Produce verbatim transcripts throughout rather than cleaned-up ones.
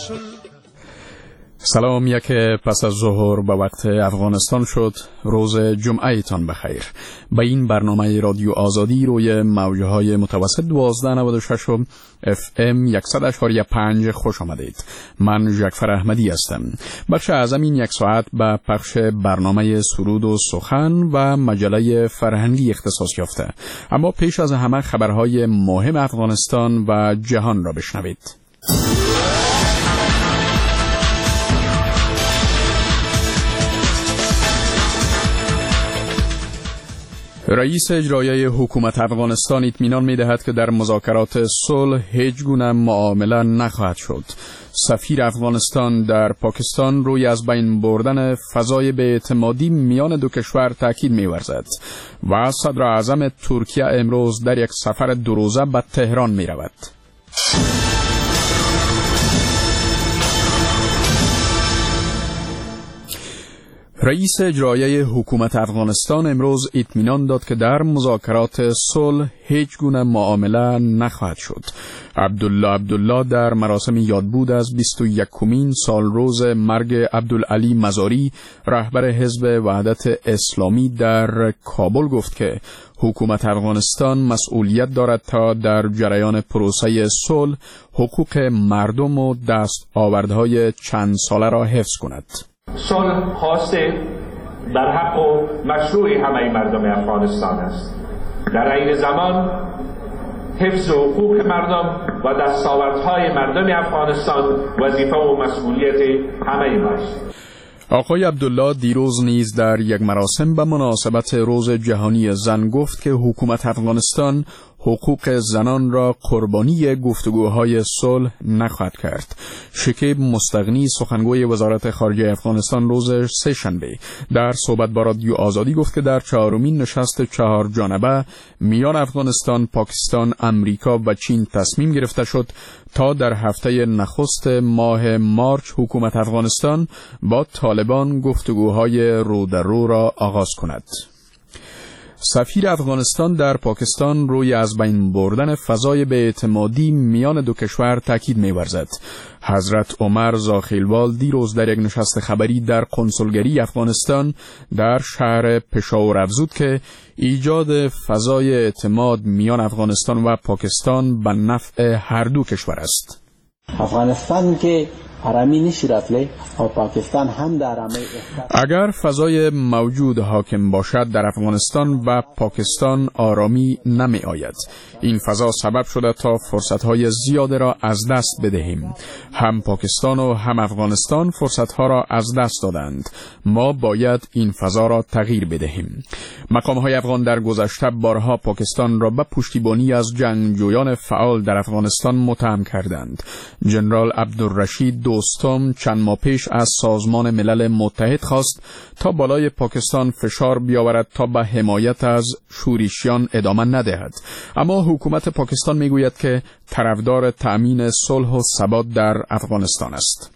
سلام، یک پس از ظهر به وقت افغانستان شد. روز جمعه تان بخیر. به این برنامه رادیو آزادی روی موجه های متوسط دوازده نود و شش و اف ام صد و شش و پنج خوش آمدید. من جعفر احمدی هستم. بخش اعظم این یک ساعت به پخش برنامه سرود و سخن و مجله فرهنگی اختصاص یافته. اما پیش از همه خبرهای مهم افغانستان و جهان را بشنوید. رئیس اجرایی حکومت افغانستان اطمینان می‌دهد که در مذاکرات صلح هیچ گونه معامله نخواهد شد. سفیر افغانستان در پاکستان روی از بین بردن فضای بی‌اعتمادی میان دو کشور تاکید می‌ورزد و صدر اعظم ترکیه امروز در یک سفر دو روزه به تهران می‌رود. رئیس اجرایی حکومت افغانستان امروز اطمینان داد که در مذاکرات صلح هیچ گونه معامله نخواهد شد. عبدالله عبدالله در مراسم یادبود از بیست و یکمین سالروز مرگ عبدالعلی مزاری رهبر حزب وحدت اسلامی در کابل گفت که حکومت افغانستان مسئولیت دارد تا در جریان پروسه صلح حقوق مردم و دستاوردهای چند ساله را حفظ کند. صلح خواست در حق و مشروع همه مردم افغانستان است. در عین زمان حفظ حقوق مردم و دستاوردهای مردم افغانستان وظیفه و مسئولیت همه ماست. آقای عبدالله دیروز نیز در یک مراسم به مناسبت روز جهانی زن گفت که حکومت افغانستان حقوق زنان را قربانی گفتگوهای صلح نخواهد کرد. شکیب مستغنی سخنگوی وزارت خارجه افغانستان روز سه شنبه در صحبت با رادیو آزادی گفت که در چهارمین نشست چهار جانبه میان افغانستان، پاکستان، امریکا و چین تصمیم گرفته شد تا در هفته نخست ماه مارچ حکومت افغانستان با طالبان گفتگوهای رو در رو را آغاز کند. سفیر افغانستان در پاکستان روی از بین بردن فضای بی‌اعتمادی میان دو کشور تاکید می‌ورزد. حضرت عمر زاخیلوال دیروز در یک نشست خبری در قنصلگری افغانستان در شهر پشاور افزود که ایجاد فضای اعتماد میان افغانستان و پاکستان به نفع هر دو کشور است. افغانستان که آرامی نشی رفته و پاکستان هم در آرامی. اگر فضای موجود حاکم باشد در افغانستان و پاکستان آرامی نمی آید. این فضا سبب شده تا فرصتهای زیاده را از دست بدهیم. هم پاکستان و هم افغانستان فرصتها را از دست دادند. ما باید این فضا را تغییر بدهیم. مقامهای افغان در گذشته بارها پاکستان را به پشتیبانی از جنگجویان فعال در افغانستان متهم کردند. جنرال عبدالرشید دوستم چند ماه پیش از سازمان ملل متحد خواست تا بالای پاکستان فشار بیاورد تا به حمایت از شورشیان ادامه ندهد. اما حکومت پاکستان میگوید که طرفدار تأمین صلح و ثبات در افغانستان است.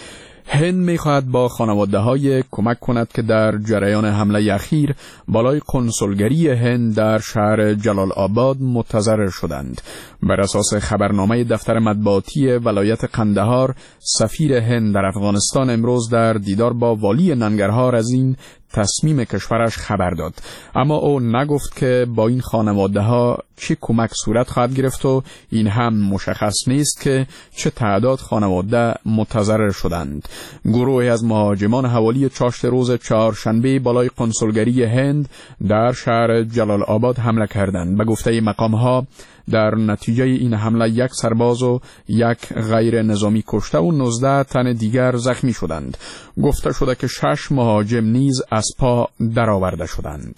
هند می‌خواهد با خانواده‌های کمک کند که در جریان حمله اخیر بالای قنصلگری هند در شهر جلال آباد متضرر شدند. بر اساس خبرنامه دفتر مطبوعاتی ولایت قندهار، سفیر هند در افغانستان امروز در دیدار با والی ننگرهار از این تصمیم کشورش خبر داد، اما او نگفت که با این خانواده ها چه کمک صورت خواهد گرفت و این هم مشخص نیست که چه تعداد خانواده متضرر شدند. گروهی از مهاجمان حوالی چاشت روز چهارشنبه بالای قنصلگری هند در شهر جلال آباد حمله کردند. به گفته مقام ها در نتیجه این حمله یک سرباز و یک غیر نظامی کشته و نوزده تن دیگر زخمی شدند. گفته شده که شش مهاجم نیز از پا درآورده شدند.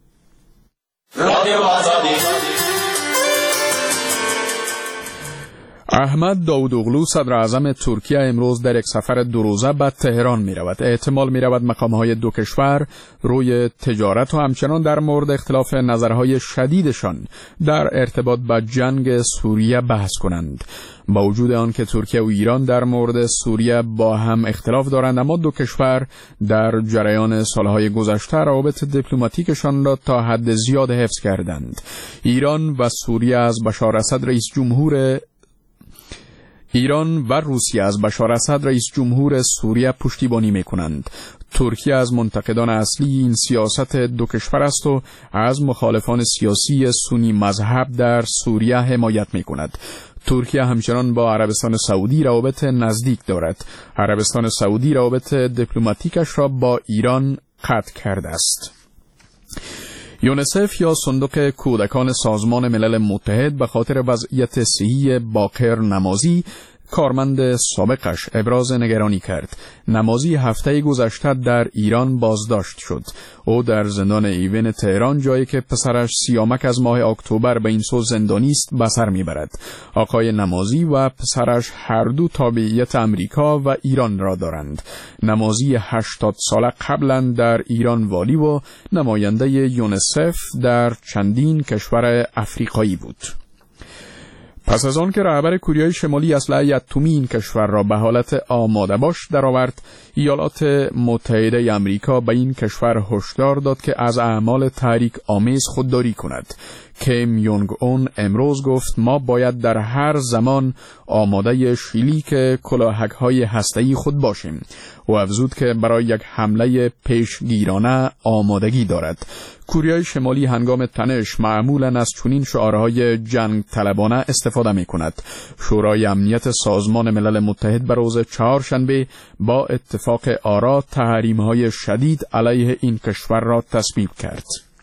احمد داودوغلو صدر اعظم ترکیه امروز در یک سفر دو روزه به تهران می رود. احتمال می رود مقامهای دو کشور روی تجارت و همچنان در مورد اختلاف نظرهای شدیدشان در ارتباط با جنگ سوریه بحث کنند. با وجود آن که ترکیه و ایران در مورد سوریه با هم اختلاف دارند، اما دو کشور در جریان سالهای گذشته روابط دیپلماتیکشان را تا حد زیاد حفظ کردند. ایران و سوریه از بشار اسد رئیس جمهور ایران و روسیه از بشار اسد رئیس جمهور سوریه پشتیبانی میکنند. ترکیه از منتقدان اصلی این سیاست دو کشور است و از مخالفان سیاسی سنی مذهب در سوریه حمایت میکند. ترکیه همچنان با عربستان سعودی روابط نزدیک دارد. عربستان سعودی روابط دیپلماتیکش را با ایران قطع کرده است. یونسف یا صندوق کودکان سازمان ملل متحد به خاطر وضعیت صحی باقر نمازی کارمند سابقش ابراز نگرانی کرد. نمازی هفته گذشته در ایران بازداشت شد. او در زندان ایون تهران، جایی که پسرش سیامک از ماه اکتبر به این سو زندانی است، به سر میبرد. آقای نمازی و پسرش هر دو تابعیت امریکا و ایران را دارند. نمازی هشتاد ساله قبلا در ایران والی و نماینده یونسف در چندین کشور افریقایی بود. پس از آن که رهبر کره شمالی اسلحه اتمی این کشور را به حالت آماده باش درآورد، ایالات متحده آمریکا به این کشور هشدار داد که از اعمال تحریک آمیز خودداری کند. کیم یونگ اون امروز گفت ما باید در هر زمان آماده شلیک کلاهک‌های هسته‌ای خود باشیم. او افزود که برای یک حمله پیشگیرانه آمادگی دارد. کره شمالی هنگام تنش معمولاً از چنین شعارهای جنگ طلبانه استفاده می کند. شورای امنیت سازمان ملل متحد به روز چهارشنبه با اتفاق آرا تحریم‌های شدید علیه این کشور را تصویب کرد.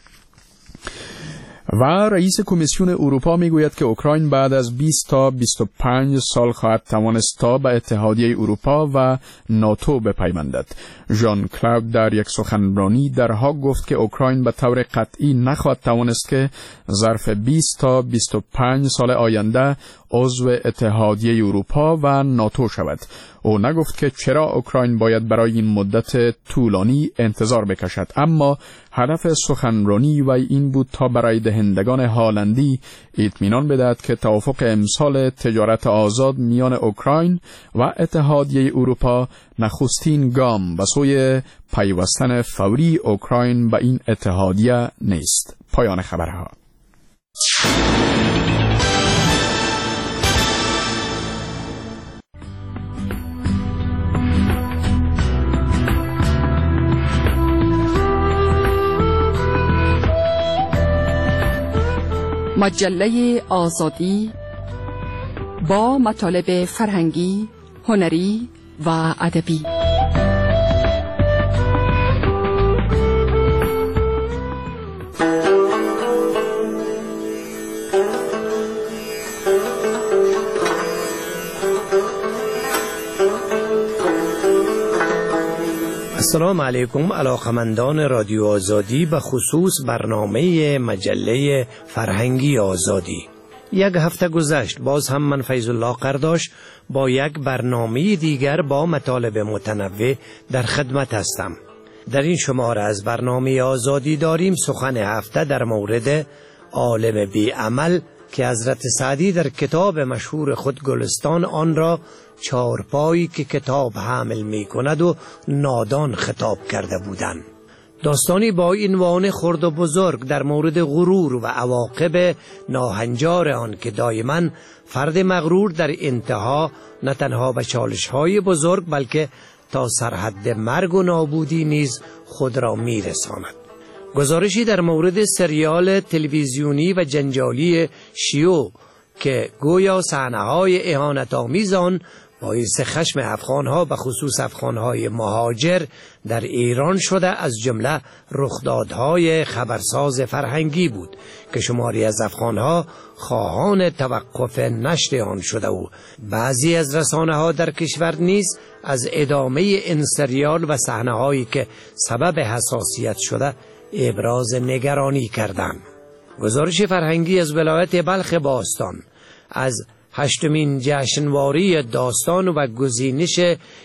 و رئیس کمیسیون اروپا میگوید که اوکراین بعد از بیست تا بیست و پنج سال خواهد توانست تا به اتحادیه اروپا و ناتو بپیوندد. ژان کلاود در یک سخنرانی در هاگ گفت که اوکراین به طور قطعی نخواهد توانست که ظرف بیست تا بیست و پنج سال آینده عضو اتحادیه اروپا و ناتو شود. او نگفت که چرا اوکراین باید برای این مدت طولانی انتظار بکشد، اما هدف سخنرانی و این بود تا برای دهندگان هالندی اطمینان بدهد که توافق امسال تجارت آزاد میان اوکراین و اتحادیه اروپا نخستین گام به سوی پیوستن فوری اوکراین به این اتحادیه نیست. پایان خبرها. مجله آزادی با مطالب فرهنگی، هنری و ادبی. السلام علیکم علاقمندان رادیو آزادی، به خصوص برنامه مجله فرهنگی آزادی. یک هفته گذشت، باز هم من فیض الله قرداش با یک برنامه دیگر با مطالب متنوع در خدمت هستم. در این شماره از برنامه آزادی داریم سخن هفته در مورد عالم بی عمل که حضرت سعدی در کتاب مشهور خود گلستان آن را چارپایی که کتاب حامل می کند و نادان خطاب کرده بودند. داستانی با عنوان خرد و بزرگ در مورد غرور و عواقب ناهنجار آن که دائما فرد مغرور در انتها نه تنها به چالش‌های بزرگ بلکه تا سرحد مرگ و نابودی نیز خود را می رساند. گزارشی در مورد سریال تلویزیونی و جنجالی شیو که گویا صحنه‌های اهانت‌آمیز آن باعث خشم افغان‌ها به خصوص افغان‌های مهاجر در ایران شده، از جمله رخدادهای خبرساز فرهنگی بود که شماری از افغان‌ها خواهان توقف نشر آن شده و بعضی از رسانه‌ها در کشور نیز از ادامه این سریال و صحنه‌هایی که سبب حساسیت شده ابراز نگرانی کردند. گزارش فرهنگی از ولایت بلخ باستان از هشتمین جشنواره داستان و گزینش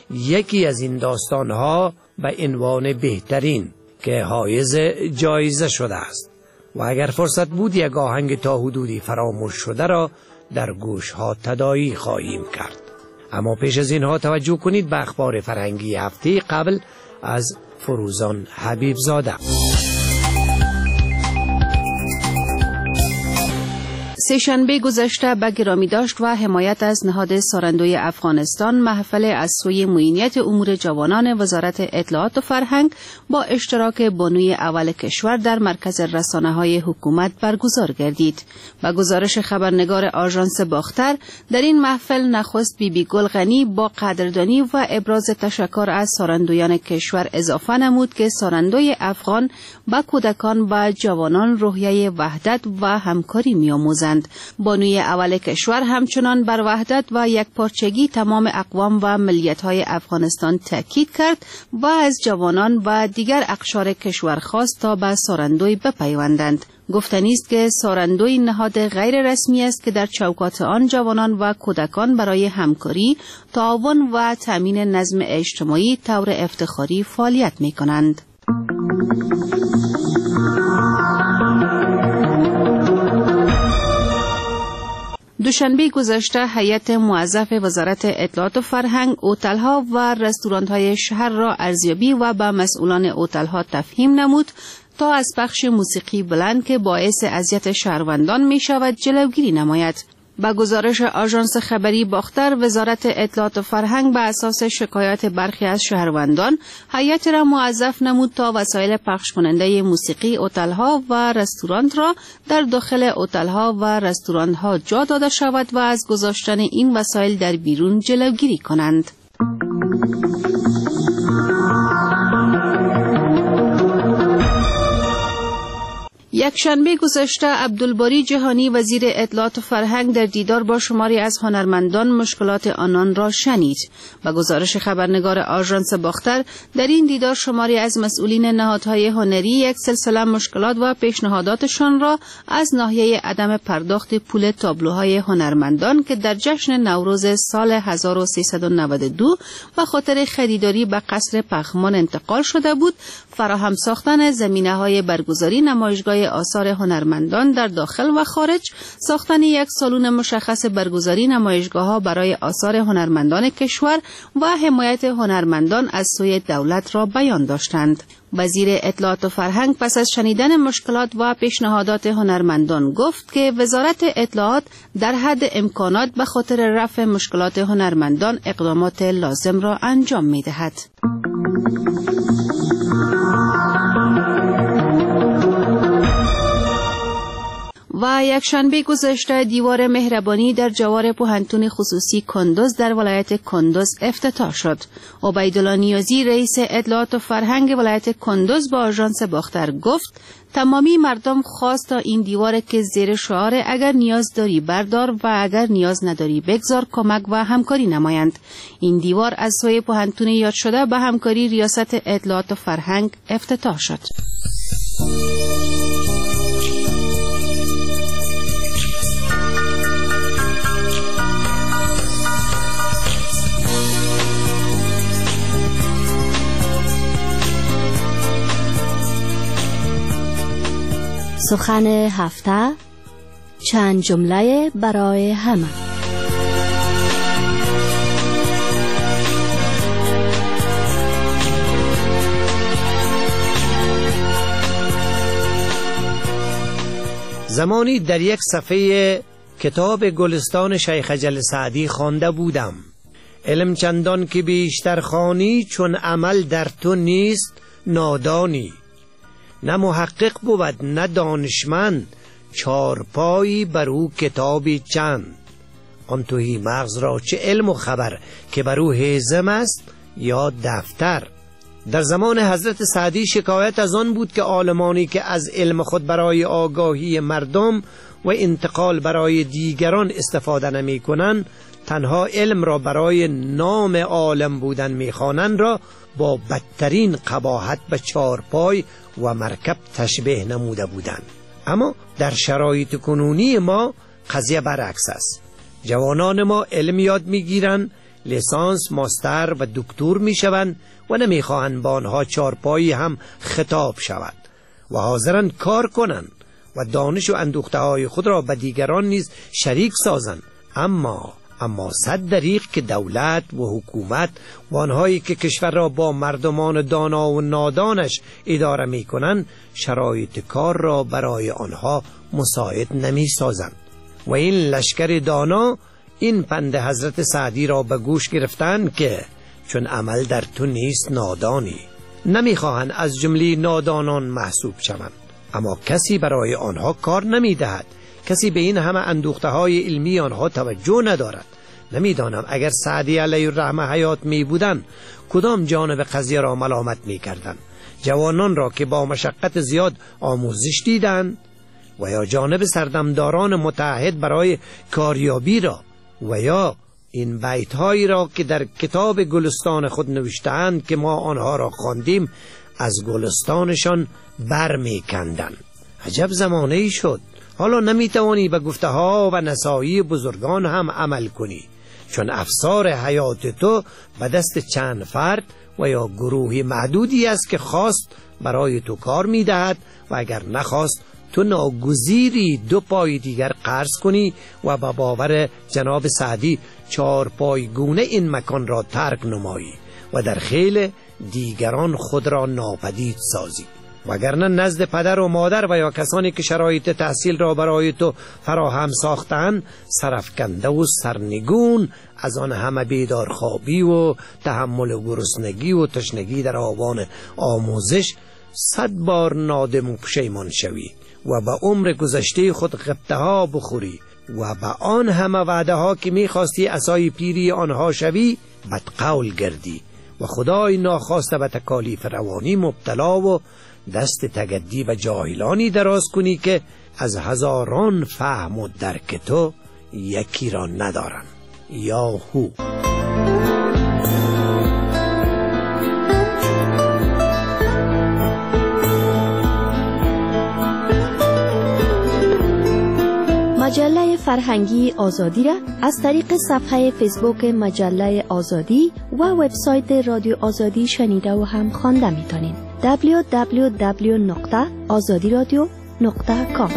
یکی از این داستانها به عنوان بهترین که حایز جایزه شده است و اگر فرصت بود یک آهنگ تا حدودی فراموش شده را در گوشها تداعی خواهیم کرد. اما پیش از اینها توجه کنید به اخبار فرهنگی هفته قبل از فروزان حبیب زاده. سه‌شنبه گذشته به گرامی داشت و حمایت از نهاد سارندوی افغانستان محفل از سوی معینیت امور جوانان وزارت اطلاعات و فرهنگ با اشتراک بانوی اول کشور در مرکز رسانه‌های حکومت برگزار گردید. با گزارش خبرنگار آژانس باختر، در این محفل نخست بی بی گل غنی با قدردانی و ابراز تشکر از سارندویان کشور اضافه نمود که سارندوی افغان با کودکان و جوانان روحیه وحدت و همکاری می‌آموزند. بانوی اول کشور همچنان بر وحدت و یکپارچگی تمام اقوام و ملیت‌های افغانستان تاکید کرد و از جوانان و دیگر اقشار کشور خواست تا به سارندوی بپیوندند. گفتنی است که سارندوی نهاد غیر رسمی است که در چوکات آن جوانان و کودکان برای همکاری، تعاون و تأمین نظم اجتماعی طور افتخاری فعالیت می‌کنند. دوشنبه گذشته هیئت موظف وزارت اطلاعات و فرهنگ هتل‌ها و رستوران‌های شهر را ارزیابی و به مسئولان هتل‌ها تفهیم نمود تا از پخش موسیقی بلند که باعث اذیت شهروندان می شود جلوگیری نماید. با گزارش آژانس خبری باختر، وزارت اطلاعات و فرهنگ به اساس شکایات برخی از شهروندان هیئت را موظف نمود تا وسایل پخش کننده موسیقی هتل‌ها و رستوران را در داخل هتل‌ها و رستوران‌ها جا داده شود و از گذاشتن این وسایل در بیرون جلوگیری کنند. یک شنبه گذشته عبدالباری جهانی وزیر اطلاعات و فرهنگ در دیدار با شماری از هنرمندان مشکلات آنان را شنید. با گزارش خبرنگار آژانس باختر، در این دیدار شماری از مسئولین نهادهای هنری یک سلسله مشکلات و پیشنهاداتشان را از ناحیه عدم پرداخت پول تابلوهای هنرمندان که در جشن نوروز سال هزار و سیصد و نود و دو به خاطر خریداری به قصر پخمان انتقال شده بود، فراهم ساختن زمینه‌های برگزاری نمایشگاه آثار هنرمندان در داخل و خارج، ساختن یک سالن مشخص برگزاری نمایشگاه‌ها برای آثار هنرمندان کشور و حمایت هنرمندان از سوی دولت را بیان داشتند. وزیر اطلاعات و فرهنگ پس از شنیدن مشکلات و پیشنهادات هنرمندان گفت که وزارت اطلاعات در حد امکانات به خاطر رفع مشکلات هنرمندان اقدامات لازم را انجام می‌دهد. و یک شنبه گذشته دیوار مهربانی در جوار پوهنتون خصوصی کندوز در ولایت کندوز افتتاح شد. عبیدالله نیازی رئیس اطلاعات و فرهنگ ولایت کندوز با آژانس باختر گفت تمامی مردم خواست تا این دیوار که زیر شعار اگر نیاز داری بردار و اگر نیاز نداری بگذار کمک و همکاری نمایند. این دیوار از سوی پوهنتون یاد شده به همکاری ریاست اطلاعات و فرهنگ افتتاح شد. سخن هفته، چند جمله برای همه. زمانی در یک صفحه کتاب گلستان شیخ اجل سعدی خوانده بودم: علم چندان که بیشتر خوانی چون عمل در تو نیست نادانی. نه محقق بود نه دانشمند چارپایی بر او کتابی چند. آن توهی مغز را چه علم و خبر که بر او هیزم است یا دفتر. در زمان حضرت سعدی شکایت از آن بود که عالمانی که از علم خود برای آگاهی مردم و انتقال برای دیگران استفاده نمی کنند، تنها علم را برای نام عالم بودن می خوانند را با بدترین قباحت به چارپای و مرکب تشبیه نموده بودند. اما در شرایط کنونی ما قضیه برعکس است. جوانان ما علم یاد میگیرند، لیسانس، ماستر و دکتر میشوند و نمیخواهند با آنها چارپایی هم خطاب شود و حاضرند کار کنند و دانش و اندوخته های خود را به دیگران نیز شریک سازند. اما اما صد دریغ که دولت و حکومت و آنهایی که کشور را با مردمان دانا و نادانش اداره می کنند شرایط کار را برای آنها مساعد نمی سازند. و این لشکر دانا این پند حضرت سعدی را به گوش گرفتند که چون عمل در تو نیست نادانی. نمیخواهند از جمله نادانان محسوب شوند، اما کسی برای آنها کار نمیدهد. کسی به این همه اندوخته های علمی آنها توجه ندارد. نمیدانم اگر سعدی علیه الرحمه حیات می بودند کدام جانب قضیه را ملامت می کردند؟ جوانان را که با مشقت زیاد آموزش دیدند و یا جانب سردمداران متعهد برای کاریابی را و یا این بیت‌هایی را که در کتاب گلستان خود نوشته‌اند که ما آنها را خواندیم از گلستانشان بر می کندن. عجب زمانه‌ای شد. حالا نمیتوانی به گفته ها و نصایح بزرگان هم عمل کنی، چون افسار حیات تو به دست چند فرد و یا گروهی محدودی است که خواست برای تو کار میدهد و اگر نخواست تو ناگزیری دو پای دیگر قرض کنی و با باور جناب سعدی چهار پایگونه این مکان را ترک نمایی و در خیل دیگران خود را ناپدید سازی. وگرنه نزد پدر و مادر و یا کسانی که شرایط تحصیل را برای تو فراهم ساختند سرفکنده و سرنگون از آن همه بیدارخوابی و تحمل گرسنگی و تشنگی در آوان آموزش صد بار نادم و پشیمان شوی و به عمر گذشته خود غبطه ها بخوری و به آن همه وعده ها که میخواستی عصای پیری آنها شوی بدقول گردی و خدای ناخواسته به تکالیف روانی مبتلا و دست تگدی و جاهلانی دراز کنی که از هزاران فهم و درک تو یکی را ندارن. یا هو. مجله فرهنگی آزادی را از طریق صفحه فیسبوک مجله آزادی و وبسایت رادیو آزادی شنیده و هم خوانده میتونید. دبلیو دبلیو دبلیو نقطه آزادی رادیو نقطه کام.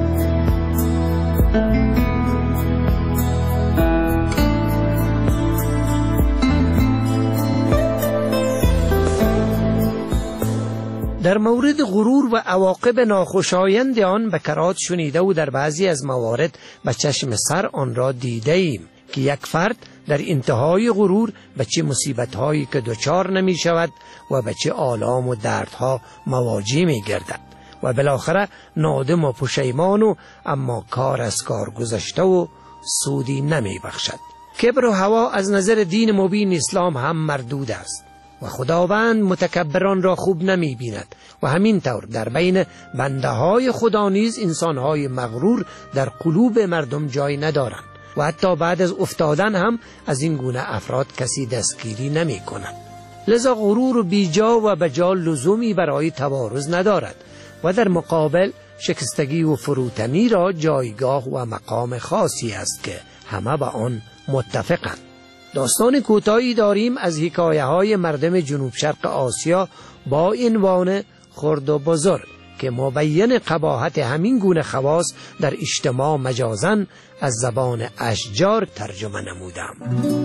در مورد غرور و عواقب ناخوشایند آن به کرات شنیده و در بعضی از موارد به چشم سر آن را دیده ایم که یک فرد در انتهای غرور به چه مصیبت‌هایی که دچار نمی شود و به چه آلام و دردها مواجه می گردد و بالاخره نادم و پشیمان و اما کار از کار گذشته و سودی نمی بخشد. کبر و هوا از نظر دین مبین اسلام هم مردود است و خداوند متکبران را خوب نمی بیند و همین طور در بین بنده های خدا نیز انسان های مغرور در قلوب مردم جای ندارند و حتی بعد از افتادن هم از این گونه افراد کسی دستگیری نمی کند. لذا غرور بیجا و بجا لزومی برای تبارز ندارد و در مقابل شکستگی و فروتنی را جایگاه و مقام خاصی است که همه با آن متفقند. داستان کوتاهی داریم از حکایه های مردم جنوب شرق آسیا با عنوان خرد و بزرگ که مبین قباحت همین گونه خواص در اجتماع مجازن از زبان اشجار ترجمه نمودم.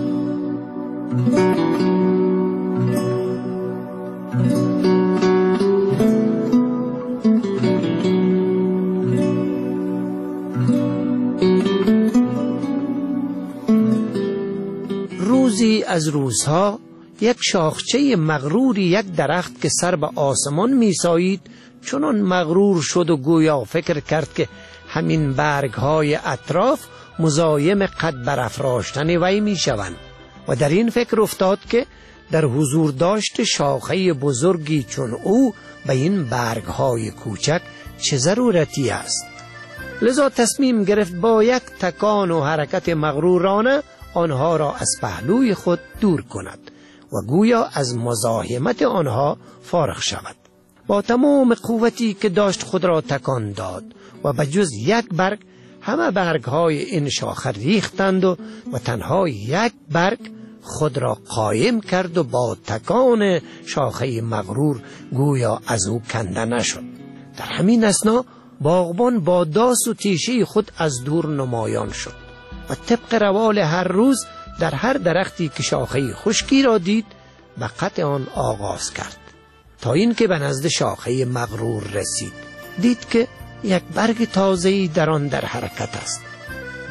روزی از روزها یک شاخچه مغروری یک درخت که سر به آسمان میسایید چنان مغرور شد و گویا فکر کرد که همین برگ‌های اطراف مزایم قد برافراشتن وی میشوند و در این فکر افتاد که در حضور داشت شاخه بزرگی چون او به این برگ‌های کوچک چه ضرورتی است. لذا تصمیم گرفت با یک تکان و حرکت مغرورانه آنها را از پهلوی خود دور کند و گویا از مزاحمت آنها فارغ شود. با تمام قوتی که داشت خود را تکان داد و به جز یک برگ همه برگ‌های این شاخه ریختند و, و تنها یک برگ خود را قایم کرد و با تکان شاخه مغرور گویا از او کنده نشد. در همین اثنا باغبان با داس و تیشه خود از دور نمایان شد و طبق روال هر روز در هر درختی که شاخه خشکی را دید به قطع آن آغاز کرد تا این که به نزد شاخه مغرور رسید. دید که یک برگ تازه‌ای در آن در حرکت است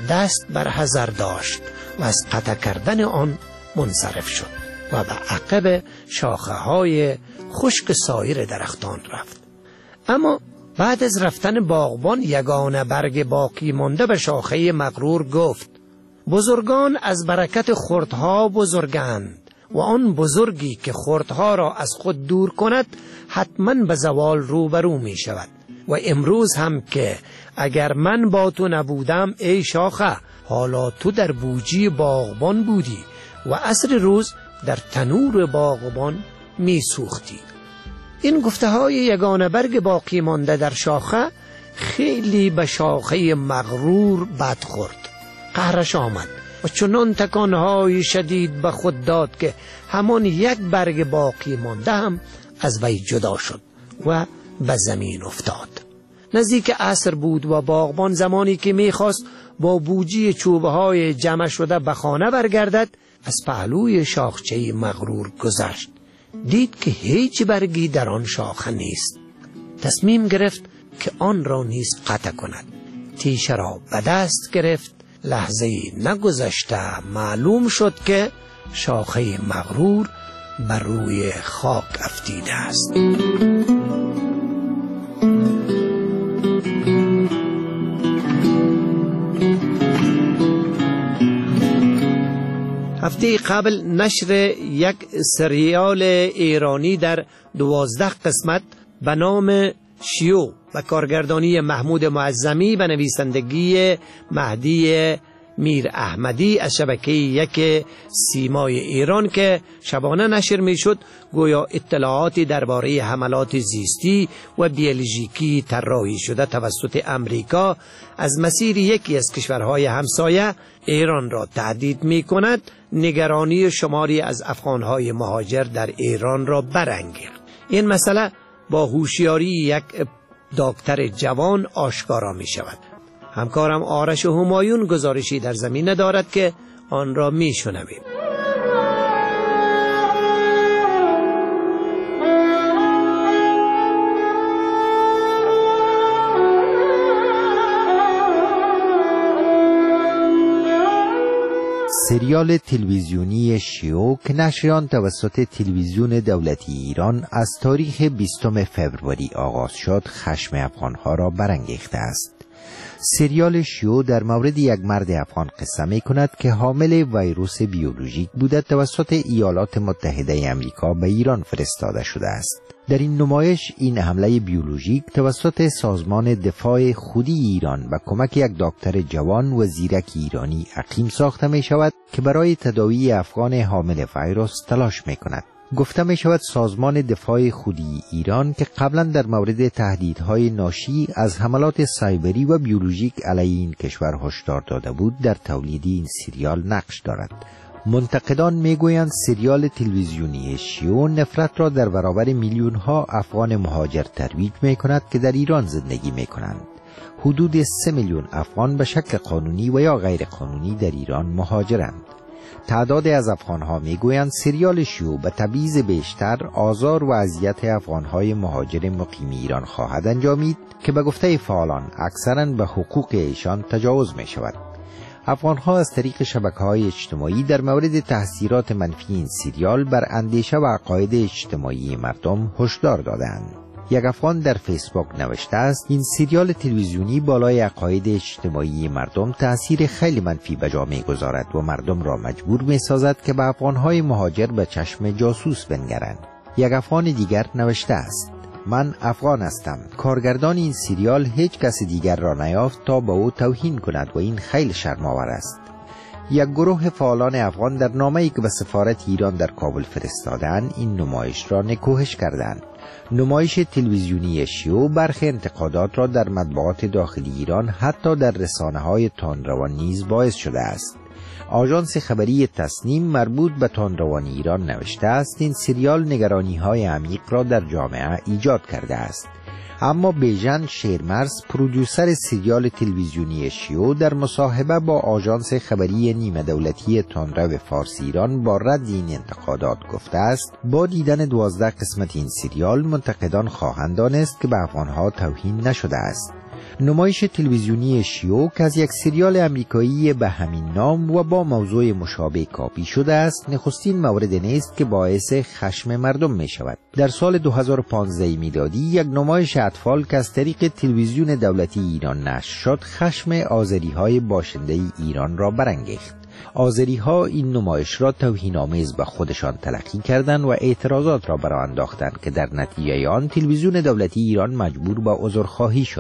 دست بر حذر داشت و از قطع کردن آن منصرف شد و به عقب شاخه های خشک سایر درختان رفت. اما بعد از رفتن باغبان یگانه برگ باقی مانده به شاخه مغرور گفت: بزرگان از برکت خردها بزرگند و آن بزرگی که خردها را از خود دور کند حتما به زوال روبرو می شود. و امروز هم که اگر من با تو نبودم ای شاخه، حالا تو در بوجی باغبان بودی و عصر روز در تنور باغبان می سوختی. این گفته های یگانه برگ باقی مانده در شاخه خیلی به شاخه مغرور بد خورد. قهرش آمد و چنان تکانهای شدید به خود داد که همان یک برگ باقی مانده هم از وی جدا شد و به زمین افتاد. نزدیک عصر بود و باغبان زمانی که میخواست با بوجی چوبه های جمع شده به خانه برگردد، از پهلوی شاخچه مغرور گذشت. دید که هیچ برگی در آن شاخه نیست. تصمیم گرفت که آن را نیز قطع کند. تیشه را به دست گرفت. لحظه نگذشته معلوم شد که شاخه مغرور بر روی خاک افتیده است. هفته قبل نشر یک سریال ایرانی در دوازده قسمت به نام شیو و کارگردانی محمود معظمی به نویسندگی مهدی میر احمدی از شبکه یک سیمای ایران که شبانه نشر می شد، گویا اطلاعاتی درباره حملات زیستی و بیولوژیکی طراحی شده توسط امریکا از مسیر یکی از کشورهای همسایه ایران را تهدید می کند، نگرانی شماری از افغانهای مهاجر در ایران را برانگیخت. این مسئله با هوشیاری یک دکتر جوان آشکارا می شود. همکارم آرش همایون گزارشی در زمینه دارد که آن را می شنویم. سریال تلویزیونی شیو که نشر آن توسط تلویزیون دولتی ایران از تاریخ بیستم فوریه آغاز شد، خشم افغانها را برانگیخته است. سریال شیو در مورد یک مرد افغان قصه می کند که حامل ویروس بیولوژیک بوده توسط ایالات متحده امریکا به ایران فرستاده شده است. در این نمایش این حمله بیولوژیک توسط سازمان دفاع خودی ایران و کمک یک دکتر جوان و زیرک ایرانی عقیم ساخته می شود که برای تداوی افغان حامل ویروس تلاش می کند. گفته می شود سازمان دفاع خودی ایران که قبلا در مورد تهدیدهای ناشی از حملات سایبری و بیولوژیک علیه این کشور هشدار داده بود، در تولید این سریال نقش دارد. منتقدان میگویند سریال تلویزیونی شیو نفرت را در برابر میلیون ها افغان مهاجر ترویج می کند که در ایران زندگی می کنند. حدود سه میلیون افغان به شکل قانونی و یا غیر قانونی در ایران مهاجرند. تعداد از افغانها میگویند سریال شیو به تبعیض بیشتر، آزار و اذیت افغانهای مهاجر مقیم ایران خواهد انجامید که به گفته فعالان اکثراً به حقوق ایشان تجاوز می شود. افغانها از طریق شبکه‌های اجتماعی در مورد تاثیرات منفی این سریال بر اندیشه و عقاید اجتماعی مردم هشدار دادند. یک افغان در فیسبوک نوشته است این سریال تلویزیونی بالای عقاید اجتماعی مردم تأثیر خیلی منفی به جا می‌گذارد و مردم را مجبور می‌سازد که به افغان‌های مهاجر به چشم جاسوس بنگرند. یک افغان دیگر نوشته است من افغان هستم. کارگردان این سریال هیچ کس دیگر را نیافت تا به او توهین کند و این خیلی شرم‌آور است. یک گروه فعالان افغان در نامه‌ای که به سفارت ایران در کابل فرستادند این نمایش را نکوهش کردند. نمایش تلویزیونی شیو برخی انتقادات را در مطبوعات داخلی ایران حتی در رسانه‌های تندروان نیز باعث شده است. آژانس خبری تصنیم مربوط به تندروان ایران نوشته است این سریال نگرانی‌های عمیق را در جامعه ایجاد کرده است. اما بیژن شیرمرز پرودیوسر سریال تلویزیونی شیو در مصاحبه با آژانس خبری نیمه دولتی تندرو فارسی ایران با رد این انتقادات گفته است با دیدن دوازده قسمت این سریال منتقدان خواهند دانست که به افغانها توهین نشده است. نمایش تلویزیونی شیوک از یک سریال امریکایی به همین نام و با موضوع مشابه کاپی شده است نخستین مورد نیست که باعث خشم مردم می شود. در سال دو هزار و پانزده میلادی یک نمایش اطفال که از طریق تلویزیون دولتی ایران نشر شد خشم آذری های باشنده ایران را برانگیخت. آذری ها این نمایش را توهین‌آمیز به خودشان تلقی کردند و اعتراضات را برآورد انداختند که در نتیجه آن تلویزیون دولتی ایران مجبور به عذرخواهی شد.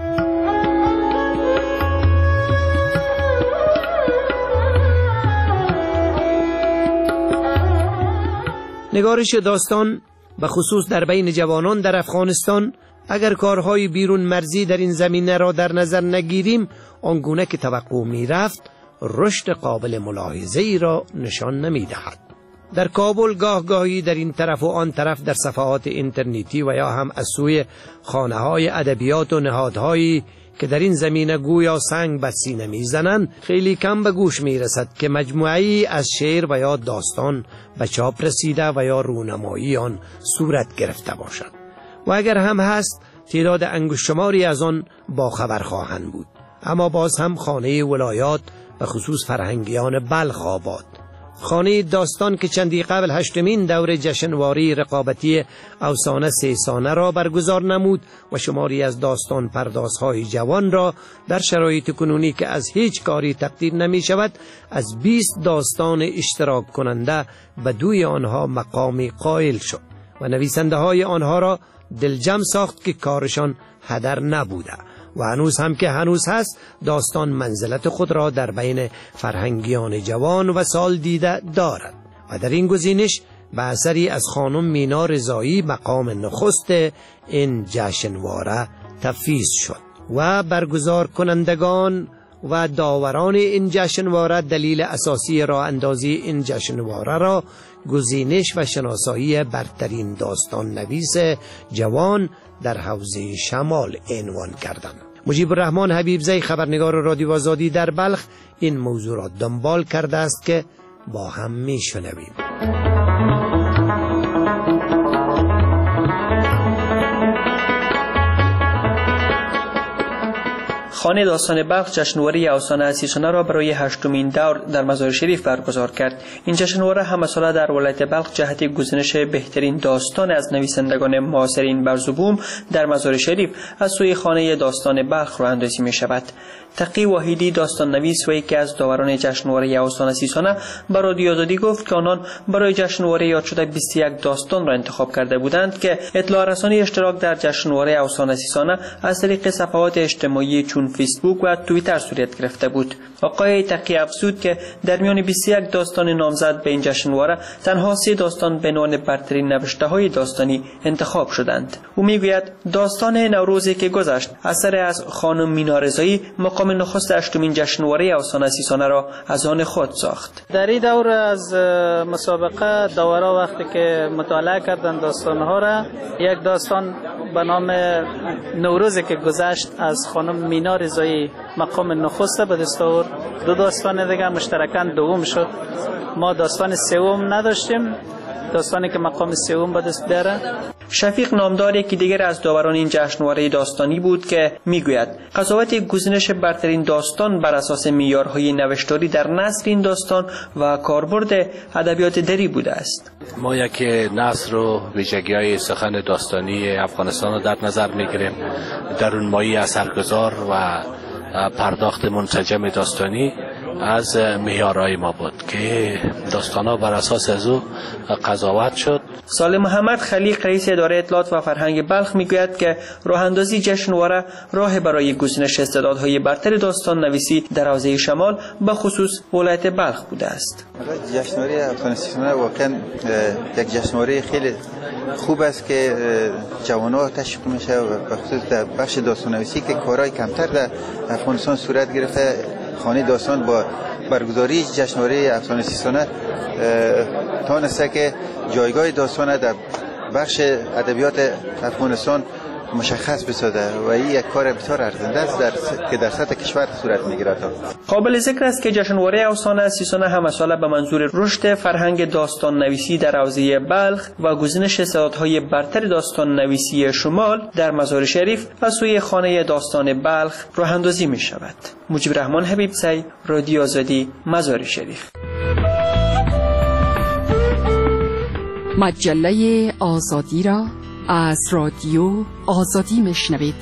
نگارش داستان به خصوص در بین جوانان در افغانستان اگر کارهای بیرون مرزی در این زمینه را در نظر نگیریم آنگونه که توقع می رفت رشد قابل ملاحظه ای را نشان نمی دهد. در کابل گاه گاهی در این طرف و آن طرف در صفحات اینترنتی و یا هم از سوی خانه های ادبیات و نهادهایی که در این زمینه گویا سنگ بر سینه میزنند خیلی کم به گوش می رسد که مجموعی از شعر و یا داستان به چاپ رسیده و یا رونمایی آن صورت گرفته باشد و اگر هم هست تعداد انگشتشماری از آن با خبر خواهند بود. اما باز هم خانه ولایات و خصوص فرهنگیان بلخ آباد، خانه داستان که چندی قبل هشتمین دور جشنواری رقابتی افسانه سه سانه را برگزار نمود و شماری از داستان پردازهای جوان را در شرایط کنونی که از هیچ کاری تقدیر نمی شود از بیست داستان اشتراک کننده به دوی آنها مقامی قائل شد و نویسنده های آنها را دلجم ساخت که کارشان هدر نبوده و هنوز هم که هنوز هست داستان منزلت خود را در بین فرهنگیان جوان و سال دیده دارد و در این گزینش به اثری از خانم مینا رضایی مقام نخست این جشنواره تفویض شد و برگزار کنندگان و داوران این جشنواره دلیل اساسی راه اندازی این جشنواره را گزینش و شناسایی برترین داستان نویس جوان در حوزه شمال عنوان کردند. مجیب الرحمن حبیبزی خبرنگار رادیو آزادی در بلخ این موضوع را دنبال کرده است که با هم میشنویم. خانه داستان بلخ جشنواره افسانه سی سانه را برای هشتمین دور در مزار شریف برگزار کرد. این جشنواره همه ساله در ولایت بلخ جهت گزینش بهترین داستان از نویسندگان معاصرین بر زبون در مزار شریف از سوی خانه داستان بلخ راه اندازی می شود. تقی واحدی داستان نویس و یکی از داوران جشنواره افسانه سی سانه به رادیو آزادی گفت که آنان برای جشنواره یاد شده بیست و یک داستان را انتخاب کرده بودند که اطلاع رسانی اشتراک در جشنواره افسانه سی سانه از طریق صفحات اجتماعی چون فیسبوک و توییتر صورت گرفته بود. آقای تقی افزود که در میان بیست و یک داستان نامزد به این جشنواره تنها سه داستان به عنوان برترین نوشته‌های داستانی انتخاب شدند. او میگوید داستان نوروزی که گذشت اثر از خانم مینا رضایی مقام نخست هشتمین جشنواره افسانه سی سانه را از آن خود ساخت. در این دور از مسابقه داورا وقتی که مطالعه کردند داستانها را یک داستان به نام نوروزی که گذشت از خانم مینا رضایی مقام نخست به دست آورد. دو داستان دیگه مشترکاً دوم شد. ما داستان سوم نداشتیم، داستانی که مقام سوم به دست بیاره. شفیق نامدار یکی دیگر از داوران این جشنواره داستانی بود که میگوید قضاوت گزینش برترین داستان بر اساس معیارهای نوشتاری در نثر این داستان و کاربرد ادبیات دری بوده است. ما یک نثر و ویژگی‌های سخن داستانی افغانستان را در نظر میگیریم، درونمایی اثرگذار و پرداخت منسجم داستانی از معیارهای ما بود که داستانا بر اساس از او قضاوت شد. سالم محمد خلیق رئیس اداره اطلاعات و فرهنگ بلخ میگوید که راه اندازی جشنواره راه برای گزینش استعدادهای برتر داستان نویسی در حوزه شمال به خصوص ولایت بلخ بوده است. جشنواره افسانه سی سانه واقعا یک جشنواره خیلی خوب است که جوانان تشویق میشه و خصوص در بخش داستان نویسی که کارهای کمتر در افغانستان صورت گرفته. خانه داستان با برگزاری جشنواره افسانه سی سانه تانسته که جایگاه داستان در بخش ادبیات افغانستان مشخص بسازه و این یک کار بسیار ارزنده است در که در سطح کشور صورت میگیرد. قابل ذکر است که جشنواره افسانه سی و نه همه ساله به منظور رشد فرهنگ داستان نویسی در حوزه بلخ و گزینش استعدادهای برتر داستان نویسی شمال در مزار شریف از سوی خانه داستان بلخ راه اندازی می شود. مجیب رحمان حبیب زی، رادیو آزادی، مزار شریف. مجله آزادی را از رادیو آزادی میشنوید.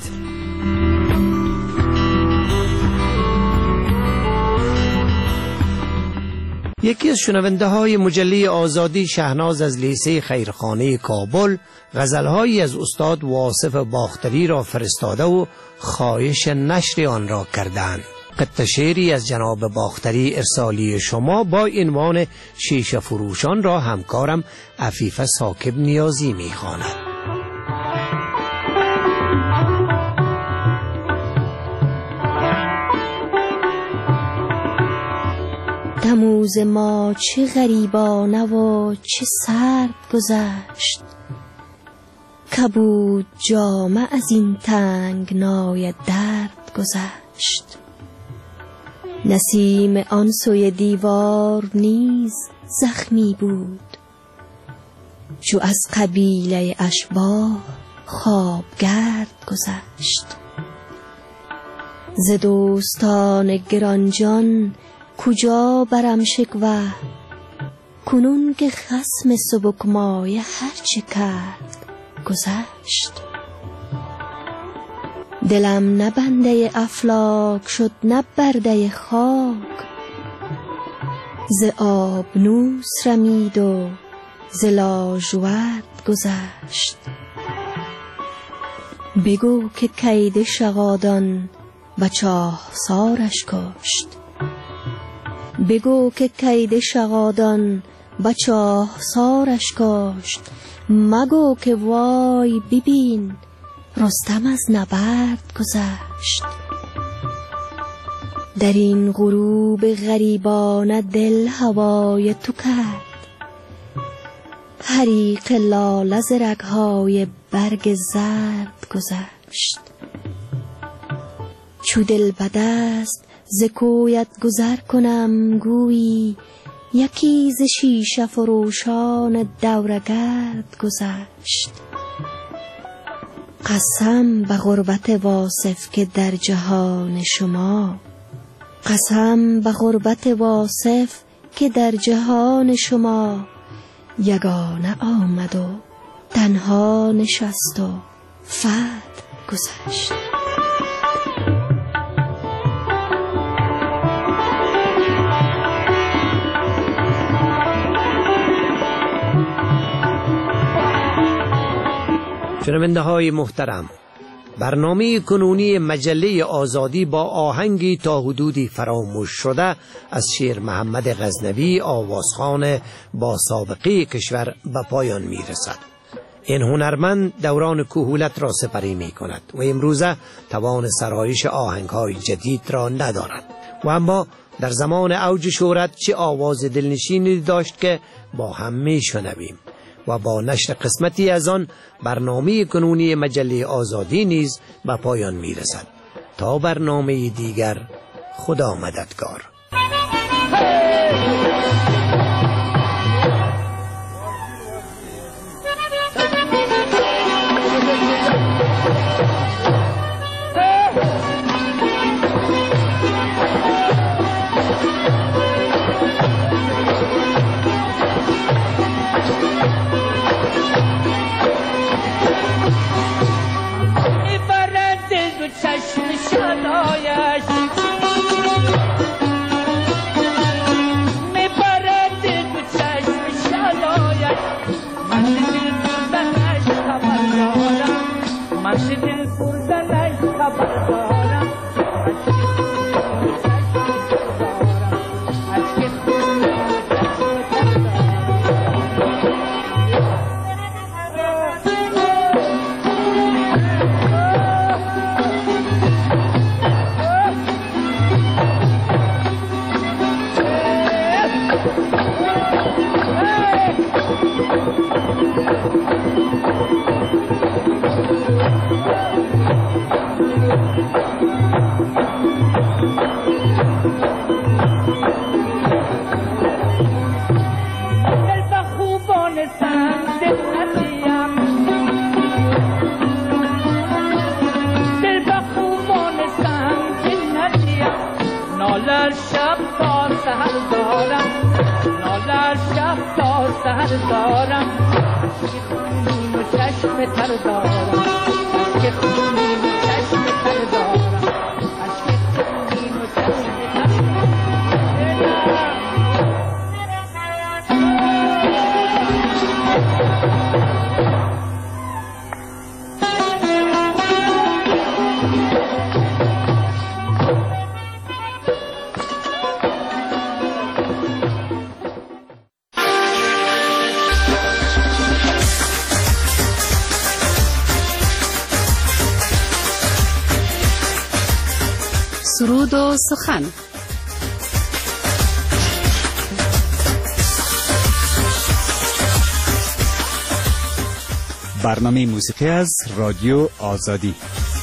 یکی از شنونده های مجله آزادی، شهناز از لیسه خیرخانه کابل، غزلهایی از استاد واصف باختری را فرستاده و خواهش نشر آن را کردند. قطعه شعری از جناب باختری ارسالی شما با عنوان شیشه فروشان را همکارم عفیفه ثاقب نیازی می‌خواند. تموز ما چه غریبانه و چه سرد گذشت، کبود جامه از این تنگنای درد گذشت. نسیم آن سوی دیوار نیز زخمی بود، چو از قبیله اشباح خوابگرد گذشت. ز دوستان گرانجان کجا برم شکوه، کنون که خصم سبکمایه هرچه کرد گذشت. دلم نه بنده افلاک شد نه برده خاک، ز آبنوس رمید و ز لاژورد گذشت. بگو که کید شغادان به چاهسارش کشت، بگو که کید شغادان به چاهسارش کشت. مگو که وای ببین رستم از نبرد گذشت. در این غروب غریبانه دل هوای تو کرد، حریق لاله ز رگ‌های برگ زرد گذشت. چو دل به دست ز کویت گذر کنم گویی، یکی ز شیشه فروشان دورگرد گذشت. قسم به غربت واصف که در جهان شما، قسم به غربت واصف که در جهان شما، یگانه آمد و تنها نشست و فرد گذشت. شنونده های محترم، برنامه کنونی مجله آزادی با آهنگی تا حدودی فراموش شده از شیر محمد غزنوی، آوازخوان با سابقه کشور، به پایان می رسد. این هنرمند دوران کهولت را سپری می کند و امروزه توان سرایش آهنگ های جدید را ندارد و اما در زمان اوج شهرت چه آواز دلنشینی داشت که با هم می شنویم. و با نشر قسمتی از آن برنامه کنونی مجله آزادی نیز به پایان می رسد. تا برنامه دیگر، خدا مددگار. Hey! سرود و سخن. برنامه موسیقی از رادیو آزادی.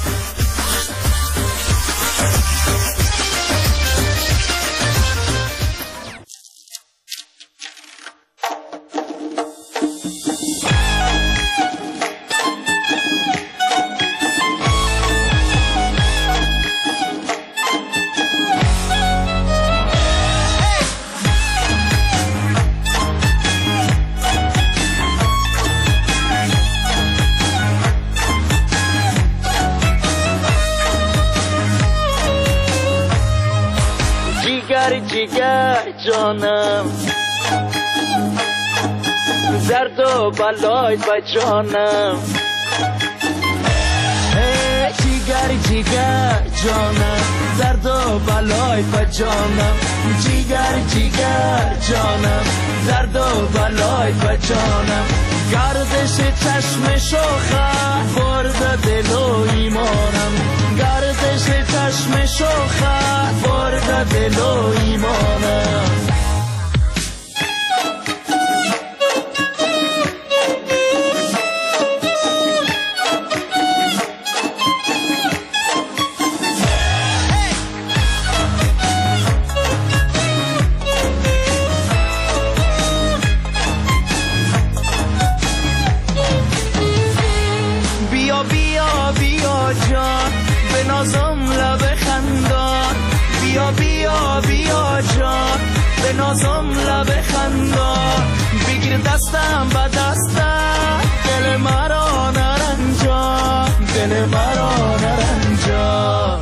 جگر جانم درد و بلای با جانم جگر جگر جانم درد و بلای با جانم جگر جگر جانم درد و بلای با جانم گردش چشم شوخه برد دل و ایمانم گردش چشم شوخه برد دل و ایمانم نازم لب خندان بگیر دستم با دستم دل مرا نرنجا دل مرا نرنجا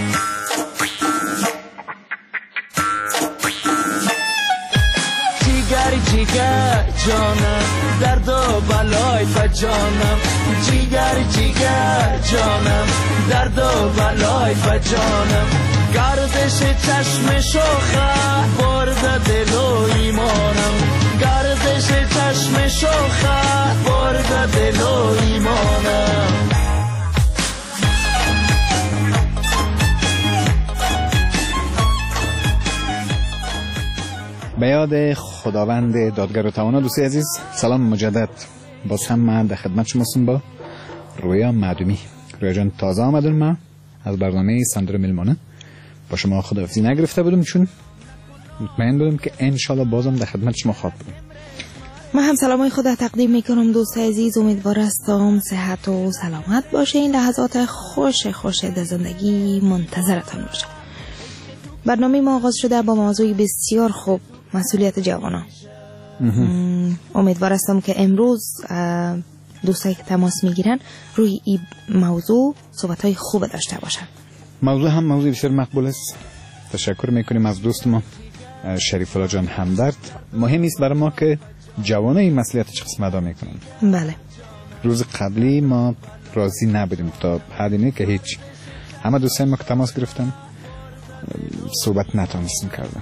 جگر جگر جانم درد و بلای با جانم جگر جگر جانم درد و بلای با جانم گردش چشم شوخه برد دل و ایمانم گردش چشم شوخه برد دل و ایمانم به یاد خداوند دادگر و توانا. دوستی عزیز سلام مجدد، باز هم من در خدمت شماستم با رویا معدومی. رویا جان تازه آمدون، ما از برنامه سندر میلمانه با شما خداحافظی نگرفته بودم چون مطمئن بودم که انشالله بازم در خدمت شما خواهد بودم. من هم سلامای خدا تقدیم میکنم دوست عزیز، امیدوار هستم صحت و سلامت باشه. این لحظات خوش خوش در زندگی منتظرتان باشه. برنامه ما آغاز شده با موضوعی بسیار خوب، مسئولیت جوانان. امیدوار هستم که امروز دوستایی که تماس میگیرن روی این موضوع صحبت‌های خوب داشته باشن. موضوع هم موضوع بسیار مقبول است. تشکر میکنیم از دوست ما شریف الله جان همدرد. مهم است برای ما که جوانان این مسئولیت چه قسم ادا میکنن. بله. روز قبلی ما راضی نبودیم تا حدی که هیچ همه دوستای ما که تماس گرفتن صحبت نتونستیم کردن.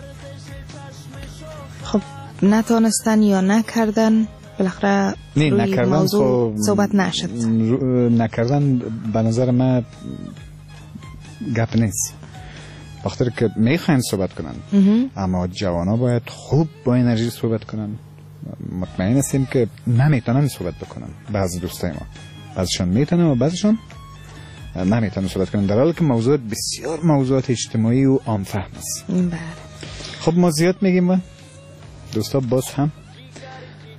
خب نتونستن یا نکردن، بالاخره روی نکردن موضوع صحبت نشد. نکردن به نظر من گپ نیست، بخاطر که میخواین صحبت کنن اما جوانا باید خوب با انرژی صحبت کنن. مطمئن هستیم که نمیتونن صحبت بکنن. بعضی دوستای ما بعضیشون میتونن و بعضیشون نمیتونن صحبت کنن، در حالی که موضوع بسیار موضوعات اجتماعی و عام فهم است. بله. خب ما زیاد میگیم و دوستا باز هم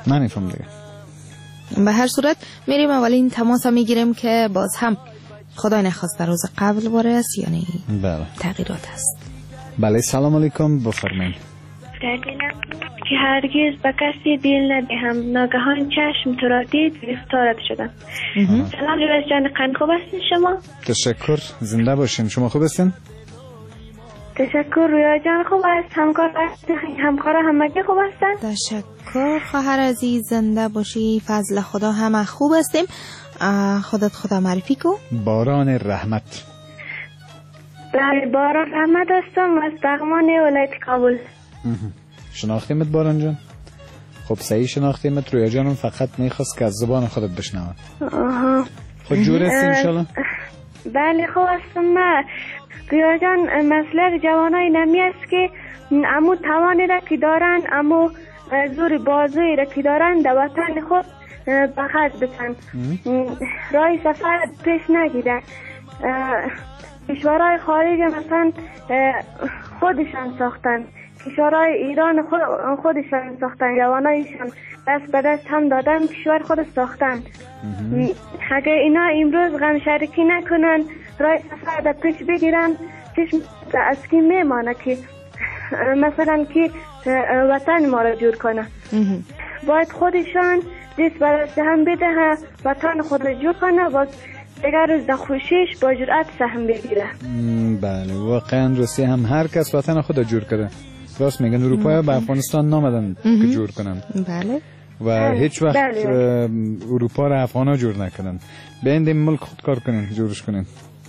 من نیفهم دیگه. به هر صورت میریم اولین تماس میگیریم که باز هم خدای نخواست در روز قبل باره است یعنی بله تغییرات است. بله سلام علیکم بفرمایید. در دلم که هرگز به کسی دل ندهم، ناگهان چشم تو را دید گرفتارت شدم. سلام ریاض جان، قند خوب هستین شما؟ تشکر، زنده باشین. شما خوب هستین؟ تشکر ریاض جان خوب است. همکار همکار همگی خوب هستن؟ تشکر خواهر عزیز، زنده باشی. فضل خدا همه خوب هستیم. خودت خدا معرفی کو. باران رحمت. بله باران رحمت هستم از بغمان ولایت کابل. شناختیمت باران جان؟ خب صحیح شناختیمت. رویا جانم فقط میخواست که از زبان خودت بشنوم. آها خود جور هستی انشالله؟ بله خوب هستم. نه رویا جان مسئله جوانای نمی است که امو توانی را که دارن، امو زور بازوی را که دارن در وطن خود بخط بتن، رای سفر پیش نگیرن. کشورهای خارج مثلا خودشان ساختن، کشورهای ایران خود خودشان ساختن، جوانایشان دست به دست هم دادن کشور خود ساختن. اگر اینا امروز غم شرکی نکنن، رای سفر در پیش بگیرن، چشم از کی میمانه که مثلا که وطن ما را جور کنه. باید خودشان دست به دست هم بده، وطن خود را جور کنه، باز دیگر روز در خوشیش با جرأت سهم بگیره. بله واقعا روسیه هم هر کس وطن خود جور کرده. راست میگن اروپا به افغانستان نامدن که جور کنن. بله و هیچ وقت بله. اروپا را افغانا جور نکنن. بیاین این ملک خود کار کنین، جورش کنین.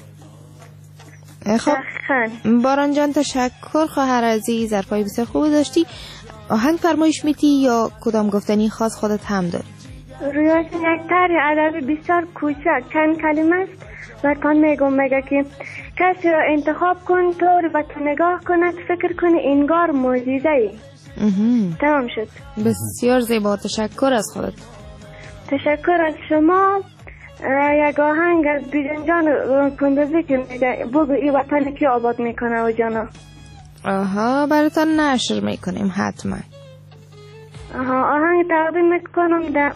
خب باران جان تشکر خواهر عزیز، حرفای بسیار خوب داشتی. آهنگ فرمایش میتی یا کدام گفتنی خاص خودت هم داری؟ رویاش یک طرح ادبی بسیار کوچک چند کلمه است و کان میگم میگه که کسی را انتخاب کن طور و تو نگاه کند فکر کنی انگار معجزه ای. تمام شد. بسیار زیبا، تشکر از خودت. تشکر از شما. یک آهنگ از بیژن جان کندوزی که میگه بگو ای وطن کی آباد میکنه و جانا. آها براتان نشر میکنیم حتما. آها آهنگ تقدیم میکنم در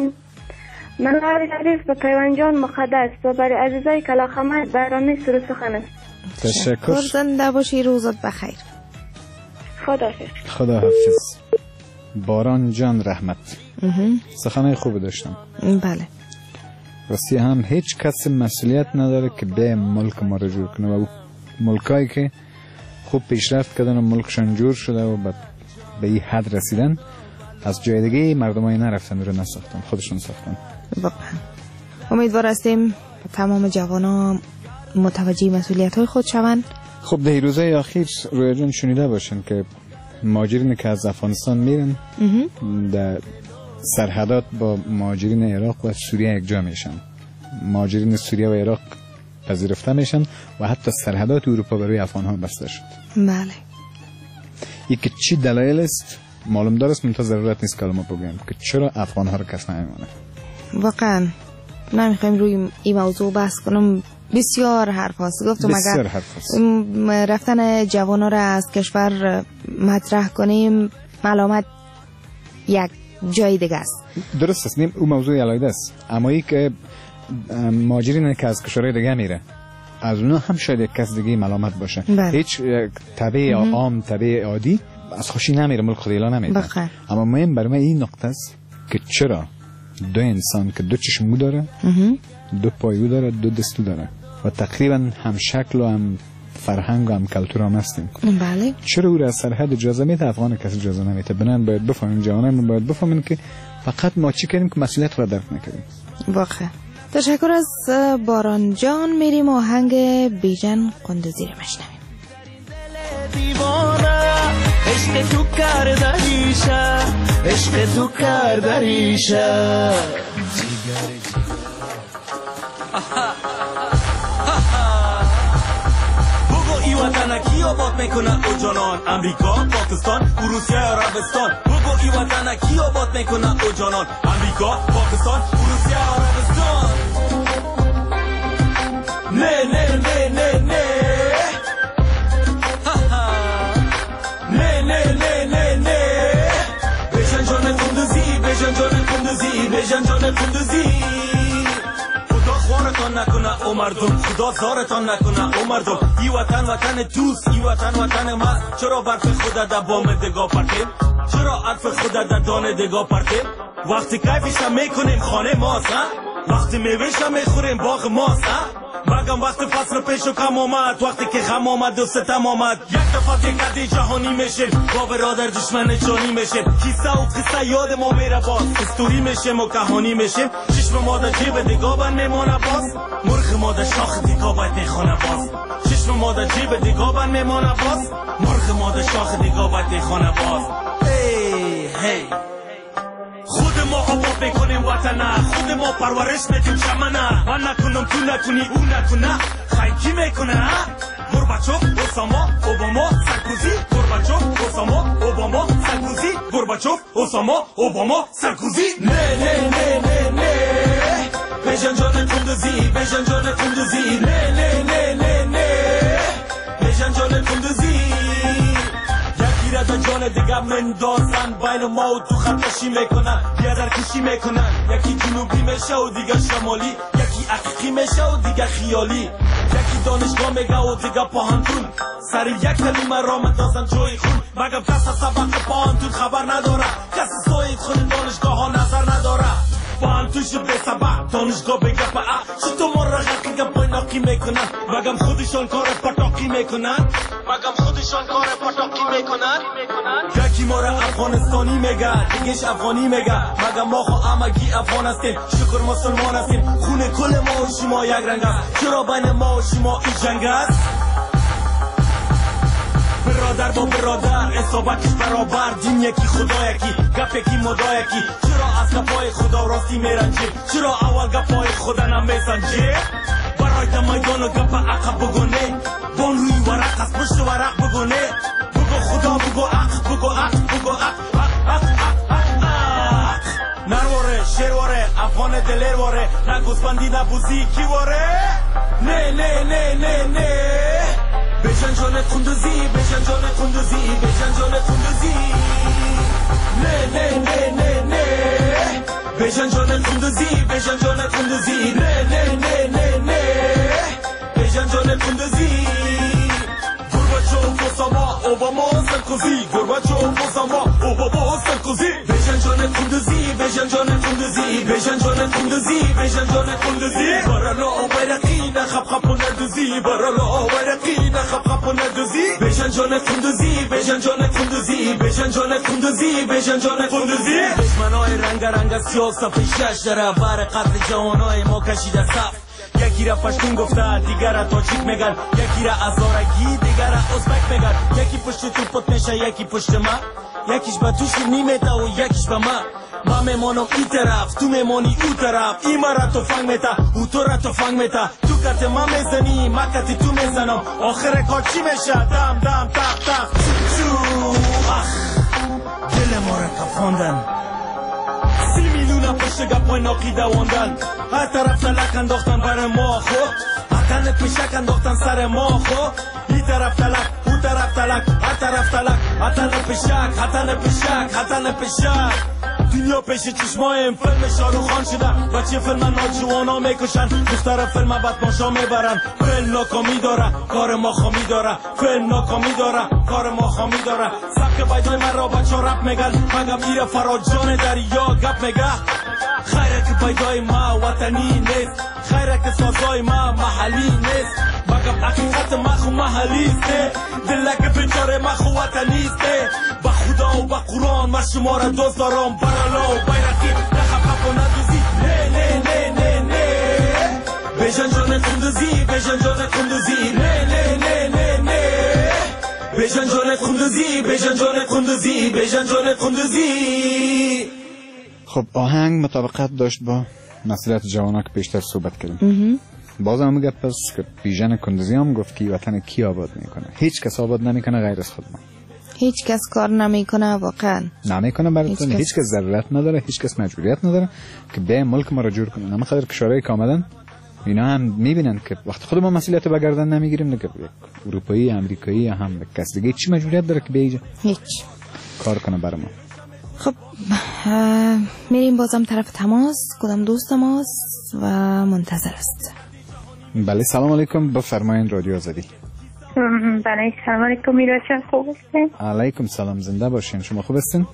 منار شریف به پیوان جان مقدس و برای عزیزای کلاخمت برنامه سر و سخن است. تشکر. زنده باشی، روزت بخیر. خدا حافظ. خدا حافظ. باران جان رحمت. سخنای خوب داشتم. بله. راستی هم هیچ کس مسئولیت نداره که به ملک ما رو جور کنه و ملکایی که خوب پیشرفت کردن و ملکشان جور شده و به این حد رسیدن از جای دیگه مردمای نرفتن رو نساختن، خودشون ساختن. واقعا امیدوار هستیم تمام جوانا متوجه مسئولیت های خود شوند. خب ده روزهای اخیر رویا جان شنیده باشن که مهاجرین که از افغانستان میرن در سرحدات با مهاجرین عراق و سوریه یک جا میشن. مهاجرین سوریه و عراق پذیرفته میشن و حتی سرحدات اروپا برای افغان ها بسته شد. بله. یکی چی دلایل است معلوم دارست، منتها ضرورت نیست که ما بگیم که چرا افغان ها رو کس نمیمونه. واقعا نمیخوایم روی این موضوع بحث کنم، بسیار حرف هست. گفتم اگر رفتن جوانا را از کشور مطرح کنیم ملامت یک جای دیگه است. درست است، نیم اون موضوع علیحده است، اما ای که مهاجرین که از کشورهای دیگه میره از اونا هم شاید یک کس دیگه ملامت باشه. بله. هیچ طبیعی عام طبیعی عادی از خوشی نمیره، ملک خود اعلان نمیره. اما مهم برای من این نقطه است که چرا دو انسان که دو چشمو داره، دو پایو داره، دو دستو داره و تقریبا هم شکل و هم فرهنگ و هم کلتور هم هستیم. بله. چرا او را از سرحد اجازه میده، افغان کسی اجازه نمیده؟ بنان باید بفهمیم، جوانان باید بفهمیم که فقط ما چی کردیم که مسئولیت را درک نکردیم. واقعا تشکر از باران جان. میریم آهنگ بیژن کندوزی رو مشنویم. عشق تو کردریشه، عشق تو کردریشه. بگو ای وطن کی آباد میکنه او جانان، امریکا، پاکستان، روسیه، عربستان. بگو ای وطن کی آباد میکنه او جانان، امریکا، پاکستان، روسیه، عربستان. نه نه نه نه نه نه نه نه نه نه بیژن جان کندوزی، بیژن بجن جان کندوزی خدا خوارتان نکنه او مردم خدا زارتان نکنه او مردم ای وطن وطن دوست ای وطن وطن ما چرا برف خدا در بام دگاه پرتیم چرا عطف خدا در دانه دگاه پرتیم وقتی کیفش میکنیم خانه ماست وقتی میوهش میخوریم باغ ماست مگم وقتی فصل پیش و کم آمد وقتی که خم آمد و ستم آمد یک دفعه دیگه جهانی میشیم با برادر دشمن جانی میشیم کیسه و قصه یاد ما میره باز استوری میشیم و کهانی میشیم چشم ما در جیب دیگاه بند میمانه باز مرغ ما در شاخ دیگاه باید میخوانه باز چشم ما در جیب دیگاه بند میمانه باز مرغ ما در شاخ دیگاه باید میخوانه باز هی هی خود ما آباد میکنیم وطنه خود ما پرورش میدیم چمنه من نکنم تو نکنی او نکنه خیلی کی میکنه گورباچوف اوساما اوباما سارکوزی گورباچوف اوساما اوباما سارکوزی گورباچوف اوساما اوباما سارکوزی نه نه نه نه نه بجن جان کندوزی بجن جان کندوزی نه نه نه نه نه بجن جان کندوزی یکی را در جان دیگه مندازن بین ما و تو خطشی میکنن بیادر کشی میکنن یکی جنوبی میشه و دیگه شمالی یکی حقیقی میشه و دیگه خیالی یکی دانشگاه میگه و دیگه پاهنتون سر یک کلمه را مندازن جای خون مگم کس از سبق پاهنتون خبر نداره کس از سایت خود دانشگاه ها نظر نداره پاهنتونش به سبق دانشگاه بگه پا چطور ما را حقیقه بیناقی میکنن مگم خودشان کار پتاقی میکنن مگم خودشان کار پتاقی میکنن یکی ما را افغانستانی میگه دیگهش افغانی میگه مگم ما خو همگی افغان هستیم شکر مسلمان هستیم خون کل ما و شما یک رنگ است چرا بین ما و شما این جنگ است برادر با برادر اصابتش برابر دین یکی خدا یکی گپ یکی مدا یکی چرا از گپای خدا راستی میرنجی چرا اول گپای خدا نمیسنجی برای در میدان و گپ عقب بگونه بان روی ورق از پشت ورق بگونه بگو خدا بگو عق بگو عق بگو عق عق عق عق نرواره شیرواره افغان دلیرواره نه گوسفندی نه بوزی کی واره نه نه نه نه نه بجن جان کندوزی بجن جان کندوزی بجن جان کندوزی نه نه نه نه نه بجن جان کندوزی بجن جان کندوزی نه نه نه نه نه بجن جان کندوزی گورباچوف اوساما اوباما سارکوزی گورباچوف اوساما اوباما سارکوزی بجن جان کندوزی بجن جان کندوزی بجن جان کندوزی بجن جان کندوزی برالا بیرقی نخب خب ندوزی برالا بیرقی نخب خب ندوزی بجن جان کندوزی بجن جان کندوزی بجن جان کندوزی بجن جان کندوزی دشمنای رنگ رنگ سیاه صف شش در بر قتل جوانای ما کشیده صف یکی را پشتون گفته دیگر را تاجیک میگن یکی را ازارگی دیگر را ازبک میگن یکی پشت تو پت میشه یکی پشت ما یکیش به توش نیمته و یکیش به ما ما میمانم ای طرف تو میمانی او طرف ای ما را تو فنگ میتا او تو را تو فنگ میتا تو کت ما میزنی ما کتی تو میزنم آخر کار چی میشه دم دم تق تق چو اخ دل ما را کفاندن سی میلیون پشت گپای ناقی دواندن هر طرف تلک انداختن بر ما خو هتن پیشک انداختن سر ما خو ای طرف تلک او طرف تلک هر طرف تلک هتن پیشک هتن پیشک هتن پیشک دنیا پیش چشمایم فیلم شاروخ خان شده بچه فیلم ناجوانا میکشن دختر فیلم بدماشا میبرن فیلم ناکامی داره کار ما خامی داره فیلم ناکامی داره کار ما خامی داره سبک بایدای من را بچه رپ میگن مگم ایره فراد جان دریا گپ میگه خیره که بایدای ما وطنی نیست خیره که سازای ما محلی نیست مگم حقیقت ما خو محلی است دلک بیچاره ما خو وطنی است با خدا و با قرآن ما شما را دوست دارم برالا و بیرقی نخب خب و ندوزی نه نه نه نه نه بجن جان کندوزی بجن جان کندوزی نه نه نه نه نه بجن جان کندوزی بجن جان کندوزی بجن جان کندوزی. خب آهنگ مطابقت داشت با مسئولیت جوانا که پیشتر صحبت کردیم. باز هم میگه پس که بیژن کندوزی هم گفت که وطن کی آباد میکنه؟ هیچ کس آباد نمیکنه غیر از خود ما. هیچ کس کار نمیکنه واقعا. نمیکنه براتون هیچ, هیچ کس ضرورت نداره، هیچ کس مجبوریت نداره که به ملک ما را جور کنه. اما خاطر کشورهای که آمدن اینا هم میبینن که وقتی خود ما مسئولیت به گردن نمیگیریم دیگه اروپایی، امریکایی هم کس دیگه چی مجبوریت داره که به اینجا هیچ کار کنه برای ما. خب میریم بازم طرف تماس. کدام دوست ماست و منتظر است؟ بله سلام علیکم، بفرمایید رادیو آزادی. بله سلام علیکم میرا جان، خوب هستین؟ علیکم سلام، زنده باشین. شما خوب هستین؟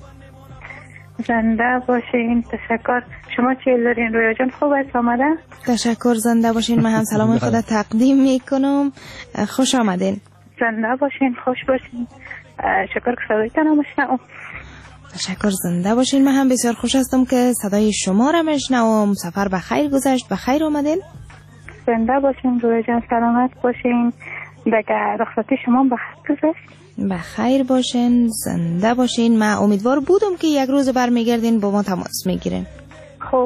زنده باشین، تشکر. شما چه دارین رویا جان؟ خوب است آمده؟ تشکر، زنده باشین. من هم سلام خدا تقدیم میکنم. خوش آمدین. زنده باشین، خوش باشین. شکر که صدایتان رو مشنوم. تشکر، زنده باشین. من هم بسیار خوش هستم که صدای شما را مشنوم. سفر به خیر گذشت، به خیر آمدین. زنده باشین رویا جان، سلامت باشین. دیگه رخصتی شما به خیر گذشت؟ به خیر باشین، زنده باشین. من امیدوار بودم که یک روز برمیگردین با ما تماس میگیرین. خب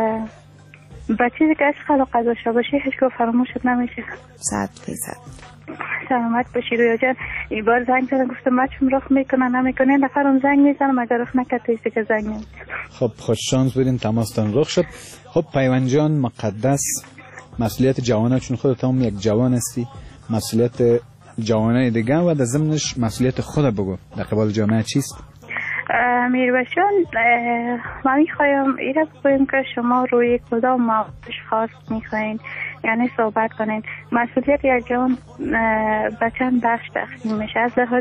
با چیزی که عشق و قضا باشه هیچ که فراموشت نمیشه. صد فیصد. سلامت باشی رویا جان. این بار زنگ زدن گفتم ما چون رخ میکنن نمیکنه، نفرم زنگ میزنم اگر رخ نکرد تویستی که زنگ نمیزن. خب خوش شانس بودین، تماستان رخ شد. خب پیوند جان مقدس، مسئولیت جوانه، چون خودت هم یک جوان هستی، مسئولیت جوانای دیگه و در ضمنش مسئولیت خود بگو در قبال جامعه چیست؟ میربشان من میخوایم ایره بگویم که شما روی کدام موضوع خاص میخواین یعنی صحبت کنین. مسئولیت یک جوان به چند بخش تقسیم میشه، از لحاظ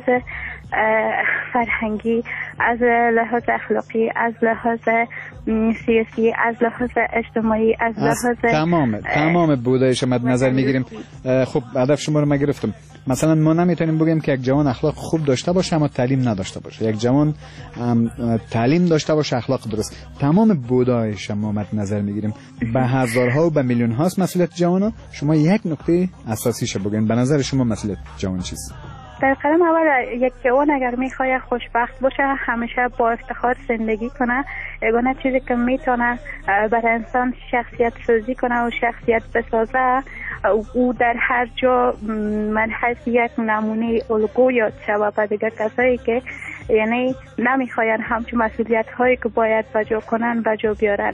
فرهنگی، از لحاظ اخلاقی، از لحاظ سیاسی، از لحاظ اجتماعی، از لحاظ تمام تمام بودایش مد نظر میگیریم. خب هدف شما رو ما گرفتم. مثلا ما نمیتونیم بگیم که یک جوان اخلاق خوب داشته باشه اما تعلیم نداشته باشه، یک جوان تعلیم داشته باشه اخلاق درست. تمام بودایش ما مد نظر میگیریم. به هزارها و به میلیون هاست مسئولیت جوانا. شما یک نکته اساسیش بگین. به نظر شما مسئولیت جوان چیست؟ در قدم اول یک جوان اگر میخواد خوشبخت باشه، همیشه با افتخار زندگی کنه، یگانه چیزی که میتونه برای انسان شخصیت سازی کنه و شخصیت بسازه، او در هر جا من حیث یک نمونه الگو یاد شود به دیگر کسایی که یعنی نمیخواین همچون مسئولیت هایی که باید بجا کنن بجا بیارن.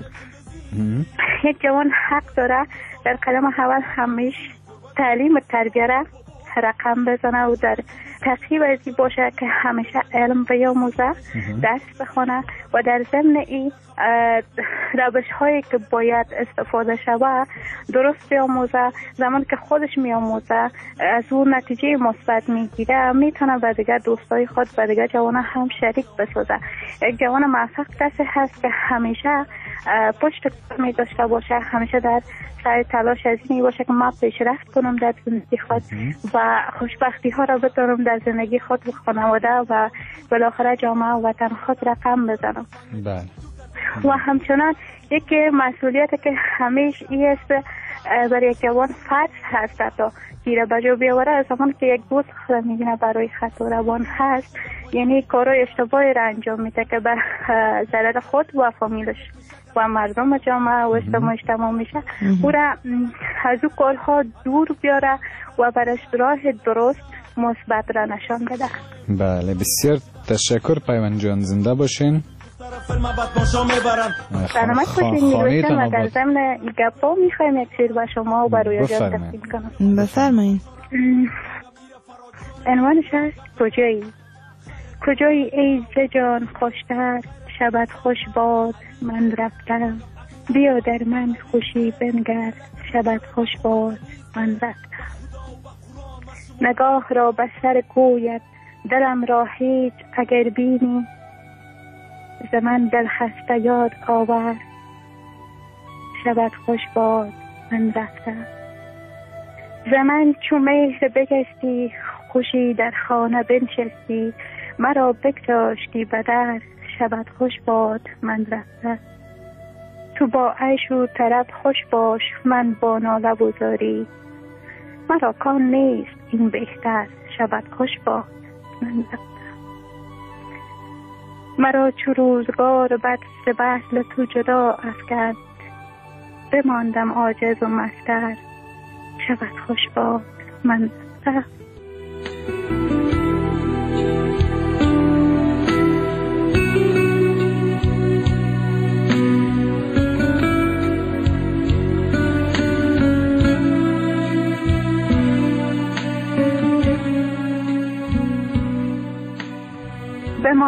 یک جوان حق داره در قدم اول همیشه تعلیم و تربیه را رقم بزنه و در ترتیب ازی باشه که همیشه علم بیاموزه، درس بخونه و در ضمن این روش هایی که باید استفاده شود درست بیاموزه. زمان که خودش میاموزه از اون نتیجه مثبت میگیره، میتونه به دیگر دوستای خود به دیگر جوان هم شریک بسازه. یک جوان موفق کسی هست که همیشه پشت کار می داشته باشه، همیشه در سعی تلاش از این باشه که ما پیشرفت کنم در زندگی خود و خوشبختی ها را بتونم در زندگی خود و خانواده و بالاخره جامعه و وطن خود رقم بزنم. بله. و همچنان یکی مسئولیت که همیشه این است برای یک جوان فرض هست تا گیره بجا بیاوره. از زمان که یک دوست خود میبینه برای خطا روان هست، یعنی کارهای اشتباهی را انجام میده که بر ضرر خود و فامیلش و مردم جامعه و اجتماعش تمام میشه، او را از او کارها دور بیاره و برش راه درست مثبت را نشان بده. بله بسیار تشکر پیوند جان، زنده باشین. سلامت باشین میرویتن و در ضمن گپا میخوایم یک شیر با شما و برای جان تقدیم کنم. بفرمایید. عنوانش هست کجایی؟ کجایی ای ز جان خوشتر، شبت خوش باد من رفتم، بیا در من خوشی بنگر، شبت خوش باد من رفتم. نگاه را به سر کویت دلم را هیچ اگر بینی، ز من دل خسته یاد آور، شبت خوش باد من رفتم. ز من چو مهر بگشتی، خوشی در خانه بنشستی، مرا بگذاشتی به در، شبت خوش باد من رفتم. تو با عیش و طرب خوش باش، من با ناله و زاری، مرا کان نیست این بهتر، شبت خوش باد من رفتم. مرا چو روزگار بد ز بخل تو جدا افکند، بماندم عاجز و مستر، شبت خوش باد من رفتم.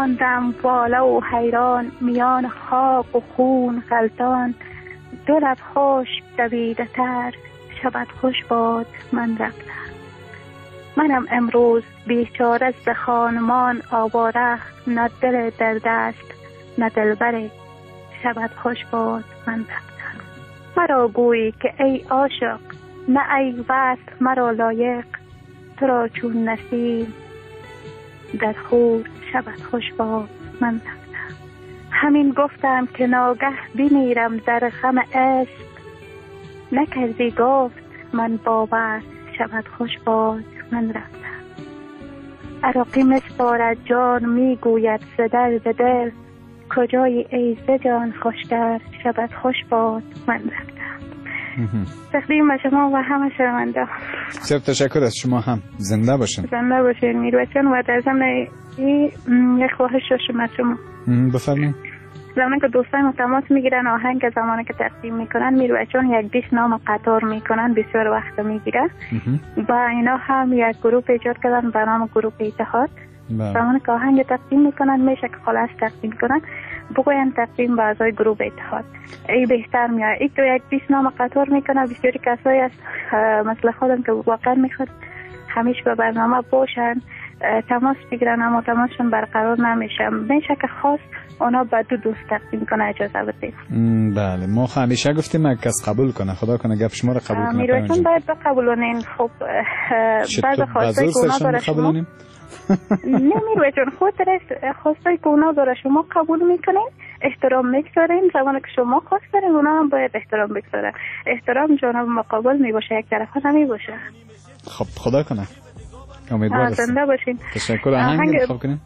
ماندم والا و حیران، میان خاک و خون غلطان. دو لب خشک دویده تر، شبت خوش باد من رفتم. منم امروز بیچاره ز خانمان آواره، نه دل در دست نه دلبر، شبت خوش باد من رفتم. مرا گویی که ای عاشق، نه ای وصل مرا لایق، تو را چون نسیم در خور، شبت خوش باد من رفتم. همین گفتم که ناگه بمیرم در غم عشق، نکردی گفت من باور، شبت خوش باد من رفتم. عراقی مسپارد جان میگوید ز درد دل، کجای ای ز جان خوشتر، شبت خوش باد من رفتم. تقدیم به شما و همه شنونده. بسیار تشکر از شما هم. زنده باشین. زنده باشین میروچن. و در ضمن یک خواهش داشتم از شما. بفرمایید. زمانی که دوستان تماس میگیرن آهنگ زمانی که تقدیم میکنن میروچن یک بیست نام قطار میکنن، بسیار وقت میگیره. و اینا هم یک گروه ایجاد کردن به نام گروه اتحاد. زمانی که آهنگ تقدیم میکنن میشه که خلاص تقدیم کنن بگوین تقدیم به اعضای گروه اتحاد، ای بهتر میاد. ای تو یک بیست نام قطار میکنه. بسیاری کسایی است مثل خودم که واقعا میخواد همیشه به برنامه باشن تماس میگیرن اما تماسشون برقرار نمیشه. میشه که خواست اونا به دو دوست تقدیم کنه، اجازه بدید. بله ما همیشه گفتیم یک کس قبول کنه، خدا کنه گپ شما رو قبول کنه. میروچون باید بقبولونین. خب بعد خواستای که اونا داره شما نمیروچون خود خواستای که اونا داره شما قبول میکنین، احترام میگذارین. زمانی که شما خواست دارین اونا هم باید احترام بگذارن. احترام جانب مقابل میباشه، یک طرفه نمیباشه. خب خدا کنه. امیدوارم زنده باشین. تشکر. آهنگ انتخاب کنین.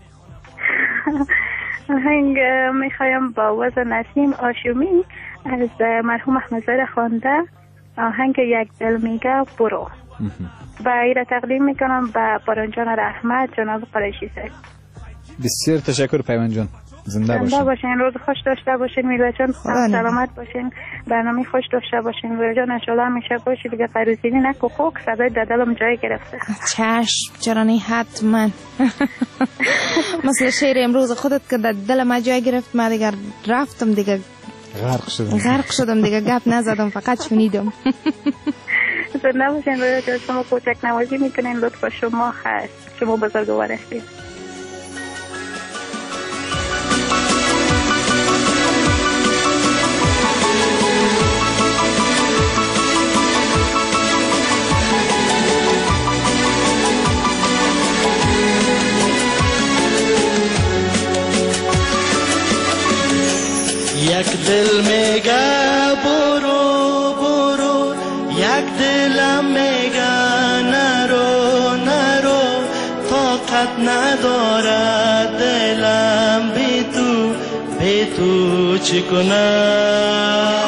آهنگ میخوایم با وزن نسیم آشومی از مرحوم احمد زاده خوانده، آهنگ یک دل میگه برو. و ایره تقدیم میکنم به باران جان رحمت جناب قریشی صاحب. بسیار تشکر پیمان جان. زنده باشین. زنده باشین. روز خوش داشته باشین میرا جان. سلامت باشین. برنامه خوش داشته باشین میرا جان. ان شاء الله همیشه باشید دیگه. قروزینی نکو خوک صدای ددلم جای گرفته. چشم چرا نه حتما. مثل شعر امروز خودت که دل ما جای گرفت، ما دیگه رفتم دیگه غرق شدم غرق شدم دیگه گپ نزدم، فقط شنیدم. زنده باشین میرا جان. شما کوچک نوازی میکنین، لطفا شما هست. شما بزرگوار هستید. یک دل میگه برو برو، یک دلم میگه نرو نرو، طاقت ندارد دلم بی تو بی تو چی کنم.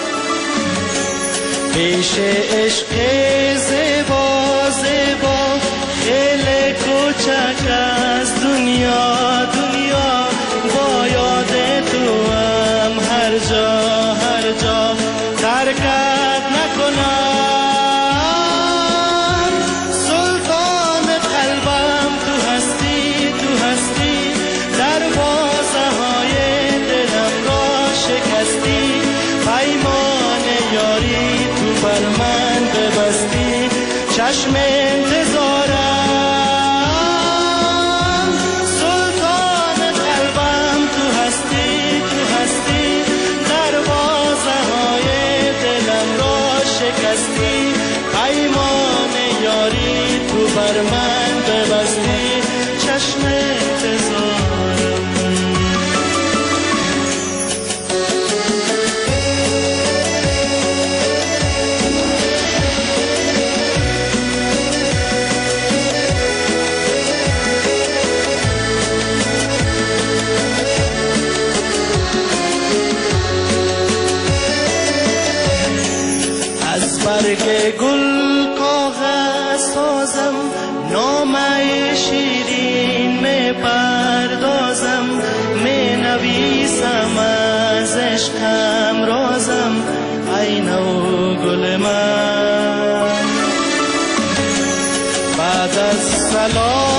پیش عشق زیبا زیبا خیلی کوچک از دنیا دنیا، با یاد تو هر جا هر جا ترکت نکنم. سلطان قلبم تو هستی تو هستی، دروازه های دلم را شکستی، پیمان یاری تو بر من ببستی، چشم انتظارم. سلطان قلبم تو هستی تو هستی، دروازه های دلم را شکستی، پیمان یاری تو بر من ببستی، چشم انتظارم. برگ گل کاغذ سازم، نامه شیرین می پردازم، می نویسم از عشقم رازم، ای نو گل من. بعد از سلام